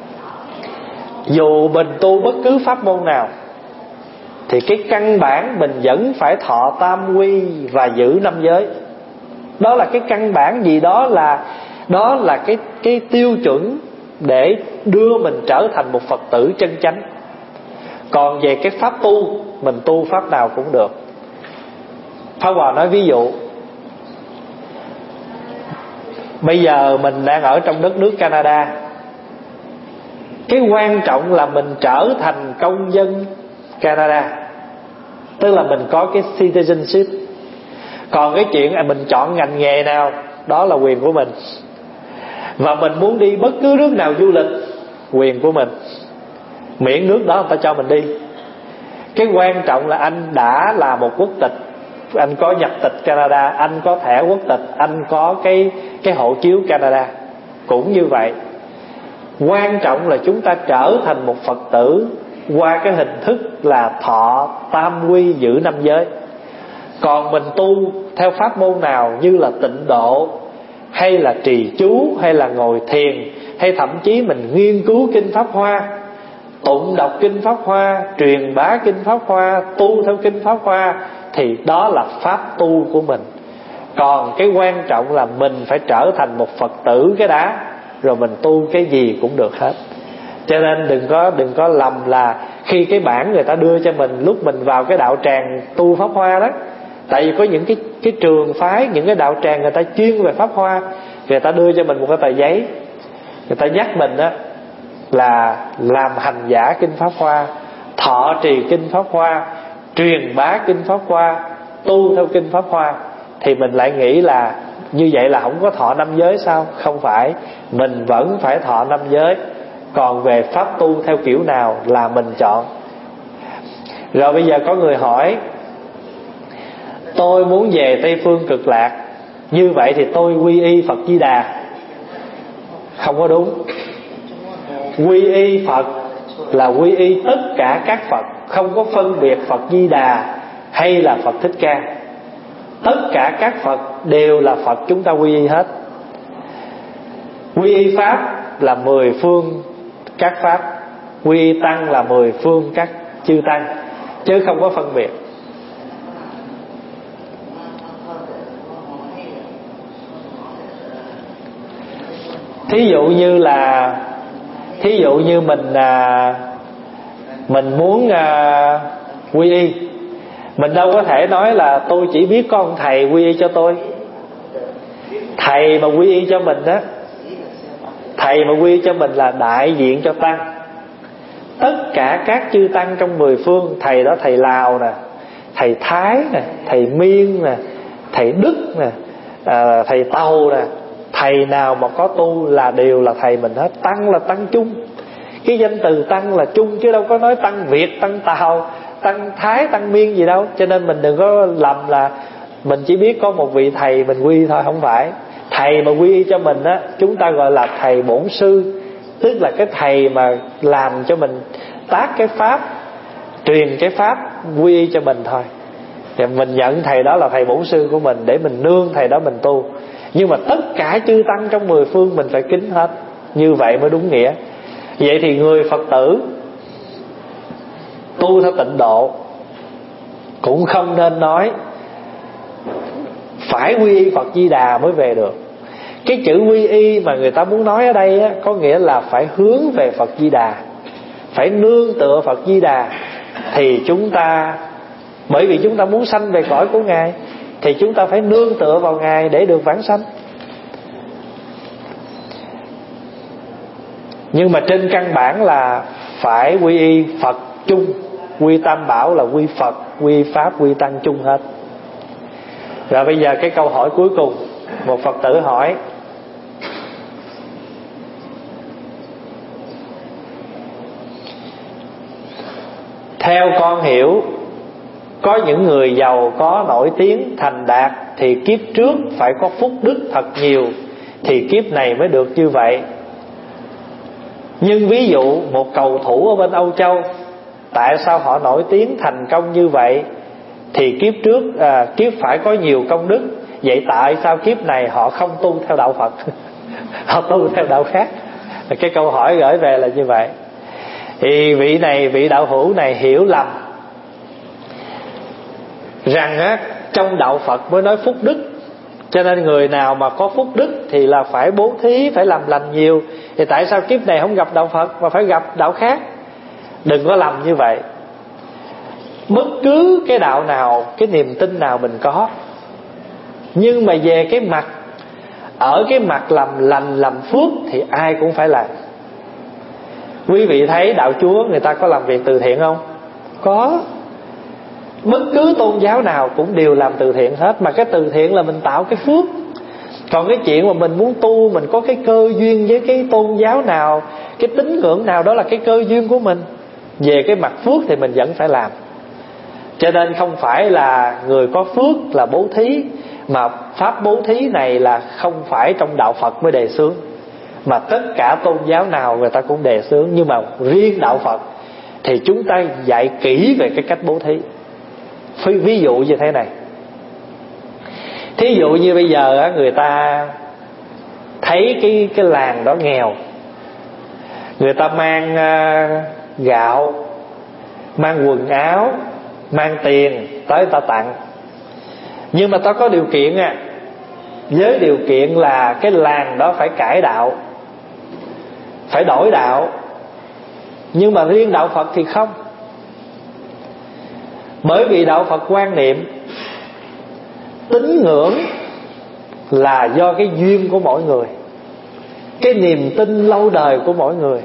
dù mình tu bất cứ pháp môn nào thì cái căn bản mình vẫn phải thọ tam quy và giữ 5 giới. Đó là cái căn bản gì đó là cái tiêu chuẩn để đưa mình trở thành một Phật tử chân chánh. Còn về cái pháp tu, mình tu pháp nào cũng được. Pháp Hòa nói ví dụ, bây giờ mình đang ở trong đất nước Canada. Cái quan trọng là mình trở thành công dân Canada, tức là mình có cái citizenship. Còn cái chuyện mình chọn ngành nghề nào, đó là quyền của mình. Và mình muốn đi bất cứ nước nào du lịch, quyền của mình, miễn nước đó người ta cho mình đi. Cái quan trọng là anh đã là một quốc tịch, anh có nhập tịch Canada, anh có thẻ quốc tịch, anh có cái hộ chiếu Canada. Cũng như vậy, quan trọng là chúng ta trở thành một Phật tử qua cái hình thức là thọ tam quy giữ 5 giới. Còn mình tu theo pháp môn nào, như là tịnh độ, hay là trì chú, hay là ngồi thiền, hay thậm chí mình nghiên cứu kinh Pháp Hoa, tụng đọc kinh Pháp Hoa, truyền bá kinh Pháp Hoa, tu theo kinh Pháp Hoa, thì đó là pháp tu của mình. Còn cái quan trọng là mình phải trở thành một Phật tử cái đã, rồi mình tu cái gì cũng được hết. Cho nên đừng có lầm là khi cái bản người ta đưa cho mình lúc mình vào cái đạo tràng tu Pháp Hoa đó. Tại vì có những cái trường phái, những cái đạo tràng người ta chuyên về Pháp Hoa, người ta đưa cho mình một cái tờ giấy, người ta nhắc mình đó là làm hành giả kinh Pháp Hoa, thọ trì kinh Pháp Hoa, truyền bá kinh Pháp Hoa, tu theo kinh Pháp Hoa. Thì mình lại nghĩ là như vậy là không có thọ 5 giới sao? Không phải, mình vẫn phải thọ 5 giới. Còn về pháp tu theo kiểu nào là mình chọn. Rồi bây giờ có người hỏi, tôi muốn về Tây Phương Cực Lạc, như vậy thì tôi quy y Phật Di Đà. Không có đúng. Quy y Phật là quy y tất cả các Phật, không có phân biệt Phật Di Đà hay là Phật Thích Ca. Tất cả các Phật đều là Phật, chúng ta quy y hết. Quy y Pháp là 10 phương các Pháp, quy y Tăng là 10 phương các chư Tăng, chứ không có phân biệt. Thí dụ như mình muốn quy y, mình đâu có thể nói là tôi chỉ biết có ông thầy quy y cho tôi. Thầy mà quy y cho mình á, thầy mà quy y cho mình là đại diện cho Tăng. Tất cả các chư Tăng trong 10 phương, thầy đó thầy Lào nè, thầy Thái nè, thầy Miên nè, thầy Đức nè, thầy Tàu nè, thầy nào mà có tu là đều là thầy mình hết. Tăng là Tăng chung. Cái danh từ Tăng là chung, chứ đâu có nói Tăng Việt, Tăng Tàu, Tăng Thái, Tăng Miên gì đâu. Cho nên mình đừng có lầm là mình chỉ biết có một vị thầy mình quy thôi. Không phải. Thầy mà quy y cho mình á, chúng ta gọi là thầy bổn sư, tức là cái thầy mà làm cho mình tác cái pháp, truyền cái pháp quy y cho mình thôi. Mình nhận thầy đó là thầy bổn sư của mình, để mình nương thầy đó mình tu. Nhưng mà tất cả chư tăng trong 10 phương mình phải kính hết. Như vậy mới đúng nghĩa. Vậy thì người Phật tử tu theo tịnh độ cũng không nên nói phải quy y Phật Di Đà mới về được. Cái chữ quy y mà người ta muốn nói ở đây á, có nghĩa là phải hướng về Phật Di Đà, phải nương tựa Phật Di Đà. Thì chúng ta, bởi vì chúng ta muốn sanh về cõi của Ngài, thì chúng ta phải nương tựa vào Ngài để được vãng sanh. Nhưng mà trên căn bản là phải quy y Phật chung. Quy Tam Bảo là quy Phật, quy Pháp, quy Tăng chung hết. Rồi bây giờ cái câu hỏi cuối cùng, một Phật tử hỏi: theo con hiểu, có những người giàu có nổi tiếng thành đạt thì kiếp trước phải có phúc đức thật nhiều thì kiếp này mới được như vậy. Nhưng ví dụ một cầu thủ ở bên Âu Châu, tại sao họ nổi tiếng thành công như vậy? Thì kiếp trước kiếp phải có nhiều công đức. Vậy tại sao kiếp này họ không tu theo đạo Phật họ tu theo đạo khác? Cái câu hỏi gửi về là như vậy. Thì vị đạo hữu này hiểu lầm rằng á, trong đạo Phật mới nói phúc đức, cho nên người nào mà có phúc đức thì là phải bố thí, phải làm lành nhiều. Thì tại sao kiếp này không gặp đạo Phật mà phải gặp đạo khác? Đừng có làm như vậy. Bất cứ cái đạo nào, cái niềm tin nào mình có, nhưng mà về cái mặt, ở cái mặt làm lành làm phước thì ai cũng phải làm. Quý vị thấy đạo Chúa người ta có làm việc từ thiện không? Có. Bất cứ tôn giáo nào cũng đều làm từ thiện hết. Mà cái từ thiện là mình tạo cái phước. Còn cái chuyện mà mình muốn tu, mình có cái cơ duyên với cái tôn giáo nào, cái tín ngưỡng nào, đó là cái cơ duyên của mình. Về cái mặt phước thì mình vẫn phải làm. Cho nên không phải là người có phước là bố thí, mà pháp bố thí này là không phải trong đạo Phật mới đề xướng, mà tất cả tôn giáo nào người ta cũng đề xướng. Nhưng mà riêng đạo Phật thì chúng ta dạy kỹ về cái cách bố thí. Ví dụ như thế này. Thí dụ như bây giờ người ta thấy cái làng đó nghèo, người ta mang gạo, mang quần áo, mang tiền tới ta tặng. Nhưng mà ta có điều kiện với điều kiện là cái làng đó phải cải đạo, phải đổi đạo. Nhưng mà riêng đạo Phật thì không. Bởi vì đạo Phật quan niệm tín ngưỡng là do cái duyên của mỗi người, cái niềm tin lâu đời của mỗi người.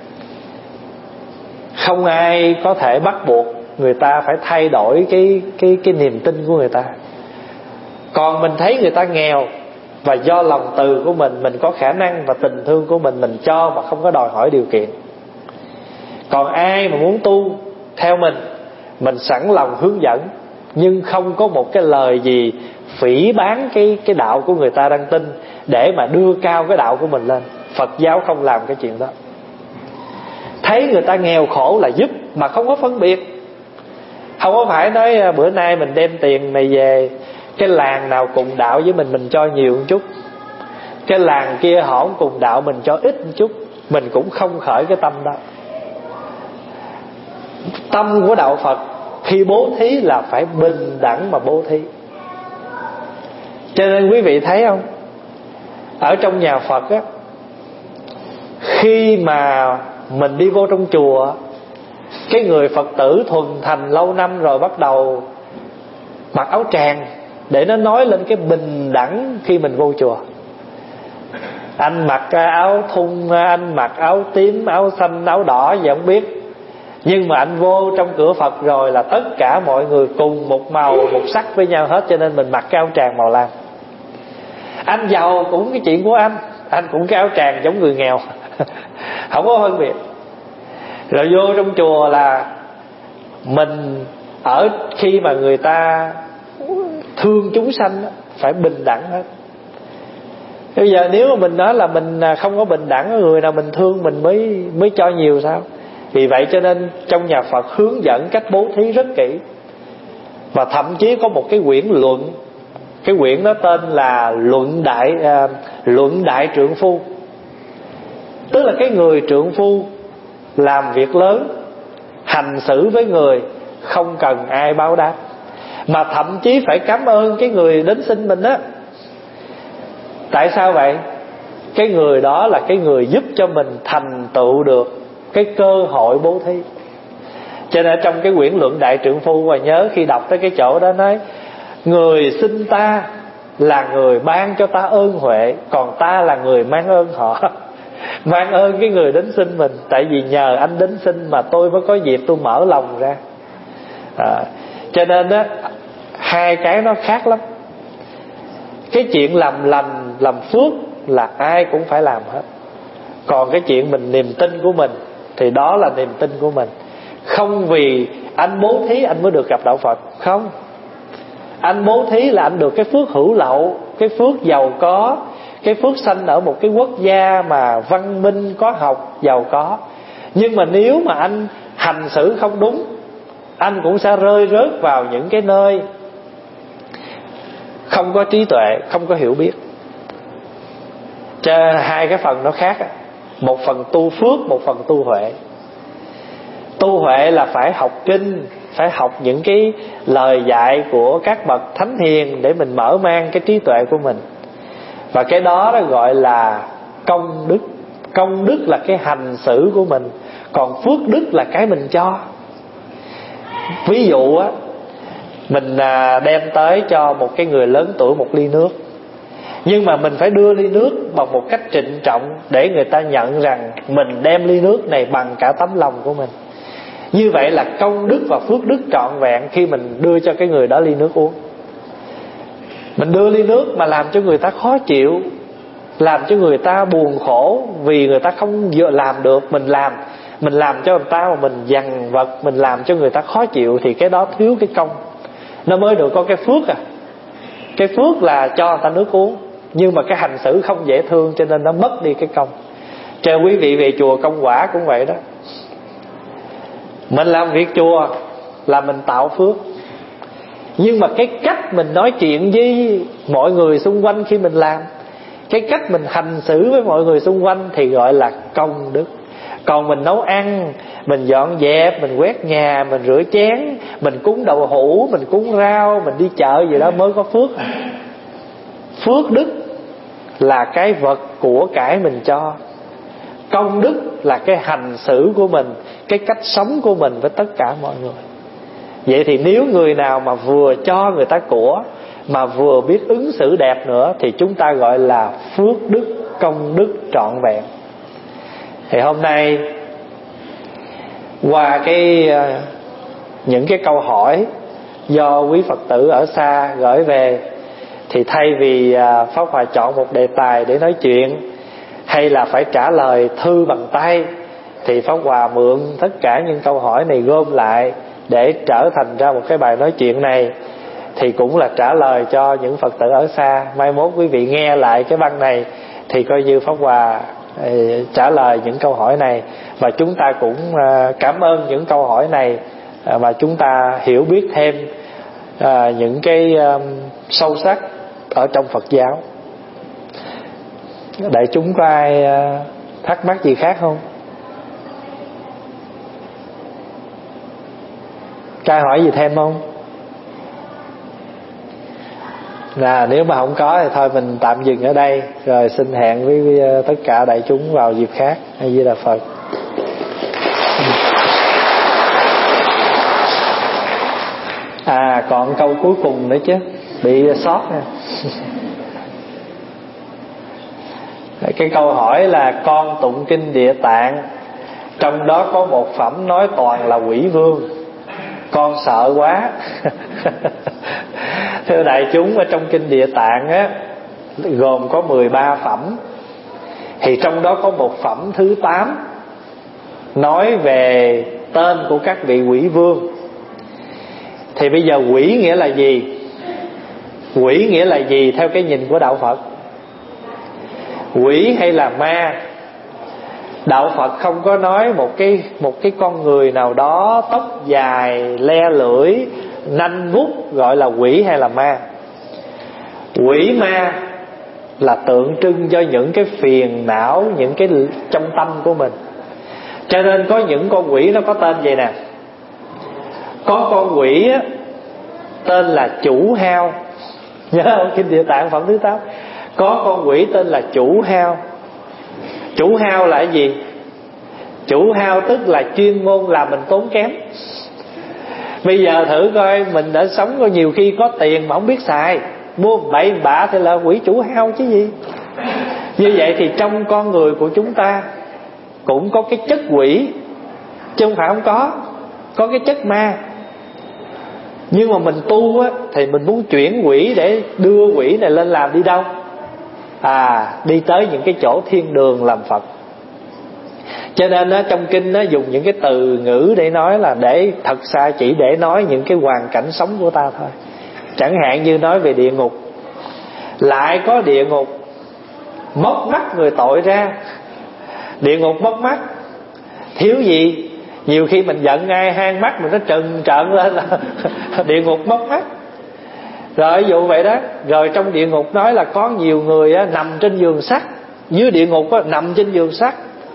Không ai có thể bắt buộc người ta phải thay đổi cái niềm tin của người ta. Còn mình thấy người ta nghèo, và do lòng từ của mình có khả năng và tình thương của mình cho mà không có đòi hỏi điều kiện. Còn ai mà muốn tu theo mình sẵn lòng hướng dẫn, nhưng không có một cái lời gì phỉ báng cái đạo của người ta đang tin để mà đưa cao cái đạo của mình lên. Phật giáo không làm cái chuyện đó. Thấy người ta nghèo khổ là giúp, mà không có phân biệt. Không có phải nói bữa nay mình đem tiền này về, cái làng nào cùng đạo với mình cho nhiều một chút, cái làng kia họ không cùng đạo mình cho ít một chút. Mình cũng không khởi cái tâm đó. Tâm của đạo Phật khi bố thí là phải bình đẳng mà bố thí. Cho nên quý vị thấy không, ở trong nhà Phật á, khi mà mình đi vô trong chùa, cái người Phật tử thuần thành lâu năm rồi bắt đầu mặc áo tràng để nó nói lên cái bình đẳng khi mình vô chùa. Anh mặc áo thun, anh mặc áo tím, áo xanh, áo đỏ gì không biết, nhưng mà anh vô trong cửa Phật rồi là tất cả mọi người cùng một màu, một sắc với nhau hết. Cho nên mình mặc cái áo tràng màu lam. Anh giàu cũng cái chuyện của anh cũng cái áo tràng giống người nghèo không có phân biệt. Rồi vô trong chùa là mình ở khi mà người ta thương chúng sanh phải bình đẳng hết. Bây giờ nếu mà mình nói là mình không có bình đẳng, người nào mình thương mình mới cho nhiều sao? Vì vậy cho nên trong nhà Phật hướng dẫn cách bố thí rất kỹ. Và thậm chí có một cái quyển luận, cái quyển đó tên là Luận Đại Trượng Phu. Tức là cái người trượng phu làm việc lớn, hành xử với người không cần ai báo đáp, mà thậm chí phải cảm ơn cái người đến xin mình á. Tại sao vậy? Cái người đó là cái người giúp cho mình thành tựu được cái cơ hội bố thí. Cho nên trong cái quyển Luận Đại Trượng Phu, và nhớ khi đọc tới cái chỗ đó nói: người xin ta là người ban cho ta ơn huệ, còn ta là người mang ơn họ. Mang ơn cái người đến xin mình, tại vì nhờ anh đến xin mà tôi mới có dịp tôi mở lòng ra. Cho nên đó, hai cái nó khác lắm. Cái chuyện làm lành, làm phước là ai cũng phải làm hết. Còn cái chuyện mình niềm tin của mình thì đó là niềm tin của mình. Không vì anh bố thí anh mới được gặp đạo Phật. Không. Anh bố thí là anh được cái phước hữu lậu, cái phước giàu có, cái phước sanh ở một cái quốc gia mà văn minh, có học, giàu có. Nhưng mà nếu mà anh hành xử không đúng, anh cũng sẽ rơi rớt vào những cái nơi không có trí tuệ, không có hiểu biết. Cho hai cái phần nó khác. Một phần tu phước, một phần tu huệ. Tu huệ là phải học kinh, phải học những cái lời dạy của các bậc thánh hiền để mình mở mang cái trí tuệ của mình. Và cái đó gọi là công đức. Công đức là cái hành xử của mình, còn phước đức là cái mình cho. Ví dụ á, mình đem tới cho một cái người lớn tuổi một ly nước, nhưng mà mình phải đưa ly nước bằng một cách trịnh trọng để người ta nhận rằng mình đem ly nước này bằng cả tấm lòng của mình. Như vậy là công đức và phước đức trọn vẹn khi mình đưa cho cái người đó ly nước uống. Mình đưa ly nước mà làm cho người ta khó chịu, làm cho người ta buồn khổ vì người ta không làm được, mình làm cho người ta mà mình dằn vật, mình làm cho người ta khó chịu, thì cái đó thiếu cái công. Nó mới được có cái phước. Cái phước là cho người ta nước uống, nhưng mà cái hành xử không dễ thương, cho nên nó mất đi cái công. Cho quý vị về chùa công quả cũng vậy đó. Mình làm việc chùa là mình tạo phước, nhưng mà cái cách mình nói chuyện với mọi người xung quanh khi mình làm, cái cách mình hành xử với mọi người xung quanh thì gọi là công đức. Còn mình nấu ăn, mình dọn dẹp, mình quét nhà, mình rửa chén, mình cúng đậu hũ, mình cúng rau, mình đi chợ gì đó mới có phước. Phước đức là cái vật của cải mình cho. Công đức là cái hành xử của mình, cái cách sống của mình với tất cả mọi người. Vậy thì nếu người nào mà vừa cho người ta của mà vừa biết ứng xử đẹp nữa thì chúng ta gọi là phước đức, công đức trọn vẹn. Thì hôm nay qua những cái câu hỏi do quý Phật tử ở xa gửi về, thì thay vì Pháp Hòa chọn một đề tài để nói chuyện hay là phải trả lời thư bằng tay, thì Pháp Hòa mượn tất cả những câu hỏi này gom lại để trở thành ra một cái bài nói chuyện này, thì cũng là trả lời cho những Phật tử ở xa. Mai mốt quý vị nghe lại cái băng này thì coi như Pháp Hòa trả lời những câu hỏi này. Và chúng ta cũng cảm ơn những câu hỏi này, và chúng ta hiểu biết thêm những cái sâu sắc ở trong Phật giáo. Đại chúng có ai thắc mắc gì khác không? Ai hỏi gì thêm không? Nếu mà không có thì thôi mình tạm dừng ở đây, rồi xin hẹn với tất cả đại chúng vào dịp khác. A Di Đà Phật. Còn câu cuối cùng nữa chứ, bị sót nha. Cái câu hỏi là: con tụng kinh Địa Tạng, trong đó có một phẩm nói toàn là quỷ vương, con sợ quá. Thưa đại chúng, ở trong kinh Địa Tạng á, gồm có 13 phẩm, thì trong đó có một phẩm thứ 8 nói về tên của các vị quỷ vương. Thì bây giờ quỷ nghĩa là gì? Quỷ nghĩa là gì theo cái nhìn của đạo Phật? Quỷ hay là ma? Đạo Phật không có nói một cái con người nào đó tóc dài le lưỡi, nanh vuốt gọi là quỷ hay là ma. Quỷ ma là tượng trưng cho những cái phiền não, những cái trong tâm của mình. Cho nên có những con quỷ nó có tên vậy nè. Có con quỷ á, tên là chủ hao. Nhớ không? Kinh Địa Tạng phẩm thứ 8. Có con quỷ tên là chủ hao. Chủ hao là cái gì? Chủ hao tức là chuyên môn làm mình tốn kém. Bây giờ thử coi, mình đã sống có nhiều khi có tiền mà không biết xài, mua bậy bạ thì là quỷ chủ hao chứ gì. Như vậy thì trong con người của chúng ta cũng có cái chất quỷ, chứ không phải không có cái chất ma. Nhưng mà mình tu á, thì mình muốn chuyển quỷ để đưa quỷ này lên làm đi đâu? Đi tới những cái chỗ thiên đường làm Phật. Cho nên á, trong kinh nó dùng những cái từ ngữ để nói là để thật ra chỉ để nói những cái hoàn cảnh sống của ta thôi. Chẳng hạn như nói về địa ngục, lại có địa ngục móc mắt người tội ra. Địa ngục móc mắt thiếu gì? Nhiều khi mình giận ai hang mắt mình nó trừng trợn lên là địa ngục móc mắt. Rồi ví dụ vậy đó. Rồi trong địa ngục nói là có nhiều người á, nằm trên giường sắt. Dưới địa ngục á, nằm trên giường sắt.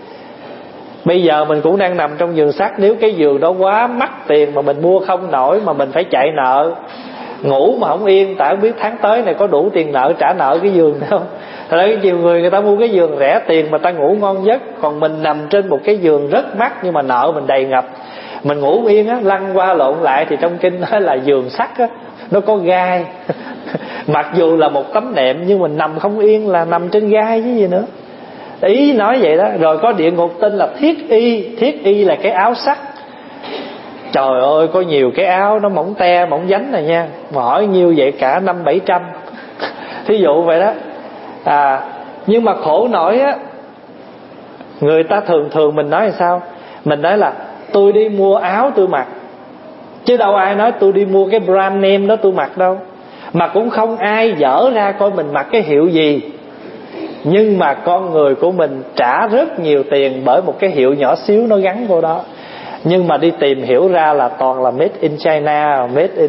Bây giờ mình cũng đang nằm trong giường sắt. Nếu cái giường đó quá mắc tiền mà mình mua không nổi, mà mình phải chạy nợ, ngủ mà không yên, tại không biết tháng tới này có đủ tiền nợ trả nợ cái giường đâu. Thật ra nhiều người ta mua cái giường rẻ tiền mà ta ngủ ngon giấc. Còn mình nằm trên một cái giường rất mắc nhưng mà nợ mình đầy ngập, mình ngủ không yên á, lăn qua lộn lại. Thì trong kinh nói là giường sắt á, nó có gai. Mặc dù là một tấm nệm nhưng mình nằm không yên, là nằm trên gai chứ gì nữa. Ý nói vậy đó. Rồi có địa ngục tên là thiết y. Thiết y là cái áo sắt. Trời ơi, có nhiều cái áo nó mỏng te mỏng dánh này nha, mà hỏi nhiêu vậy cả 500-700. Thí dụ vậy đó. Nhưng mà khổ nổi á, người ta thường mình nói là sao? Mình nói là tôi đi mua áo tôi mặc, chứ đâu ai nói tôi đi mua cái brand name đó tôi mặc đâu. Mà cũng không ai dở ra coi mình mặc cái hiệu gì. Nhưng mà con người của mình trả rất nhiều tiền bởi một cái hiệu nhỏ xíu nó gắn vô đó. Nhưng mà đi tìm hiểu ra là toàn là made in China, made in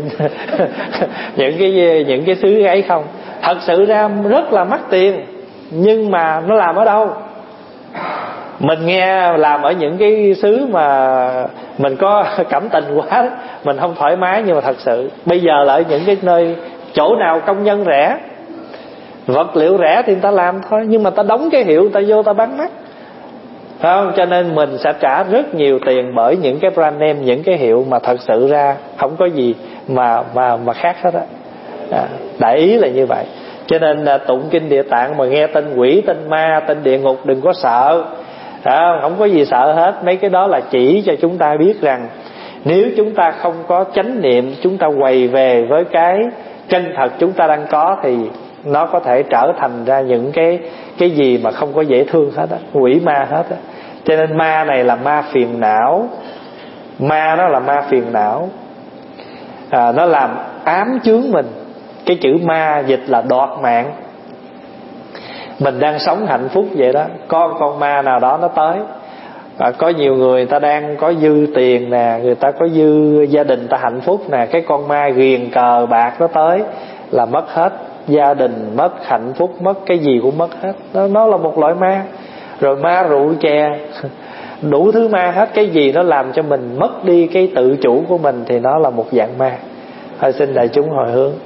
những cái xứ ấy không. Thật sự ra rất là mắc tiền, nhưng mà nó làm ở đâu? Mình nghe làm ở những cái xứ mà mình có cảm tình quá, mình không thoải mái. Nhưng mà thật sự bây giờ là ở những cái nơi chỗ nào công nhân rẻ, vật liệu rẻ thì người ta làm thôi, nhưng mà ta đóng cái hiệu, ta vô ta bán mắc, phải không? Cho nên mình sẽ trả rất nhiều tiền bởi những cái brand name, những cái hiệu mà thật sự ra không có gì mà khác hết á. Đại ý là như vậy. Cho nên tụng kinh Địa Tạng mà nghe tên quỷ, tên ma, tên địa ngục đừng có sợ. Không có gì sợ hết. Mấy cái đó là chỉ cho chúng ta biết rằng nếu chúng ta không có chánh niệm, chúng ta quay về với cái chân thật chúng ta đang có, thì nó có thể trở thành ra những cái gì mà không có dễ thương hết á, quỷ ma hết á. Cho nên ma này là ma phiền não. Ma nó là ma phiền não, nó làm ám chướng mình. Cái chữ ma dịch là đoạt mạng. Mình đang sống hạnh phúc vậy đó, có con ma nào đó nó tới. Có nhiều người ta đang có dư tiền nè, người ta có dư gia đình ta hạnh phúc nè, cái con ma ghiền cờ bạc nó tới là mất hết gia đình, mất hạnh phúc, mất cái gì cũng mất hết. Nó là một loại ma. Rồi ma rượu chè, đủ thứ ma hết. Cái gì nó làm cho mình mất đi cái tự chủ của mình thì nó là một dạng ma. Thôi xin đại chúng hồi hướng.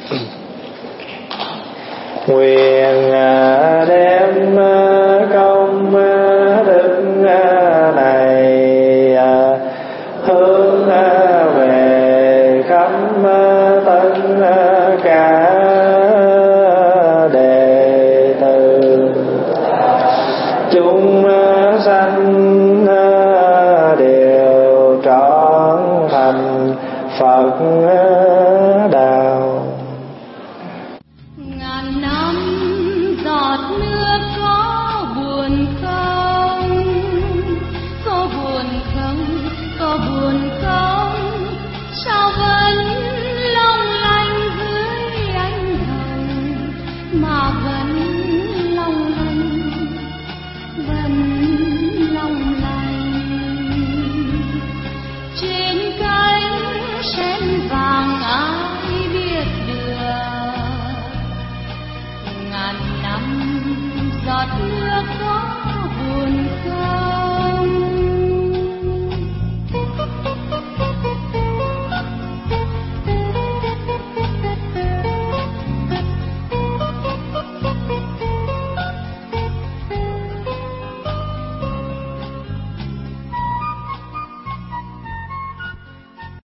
Nguyện đem công đức này hướng về khắp tất cả đệ tử chúng sanh đều trọn thành Phật đạo. Ngàn năm giọt nước có buồn không? Có buồn không? Có buồn không? Sao vẫn long lanh dưới ánh hồng, mà vẫn long lanh, vẫn long lanh trên cánh sen vàng. ngàn năm giọt nước có buồn không?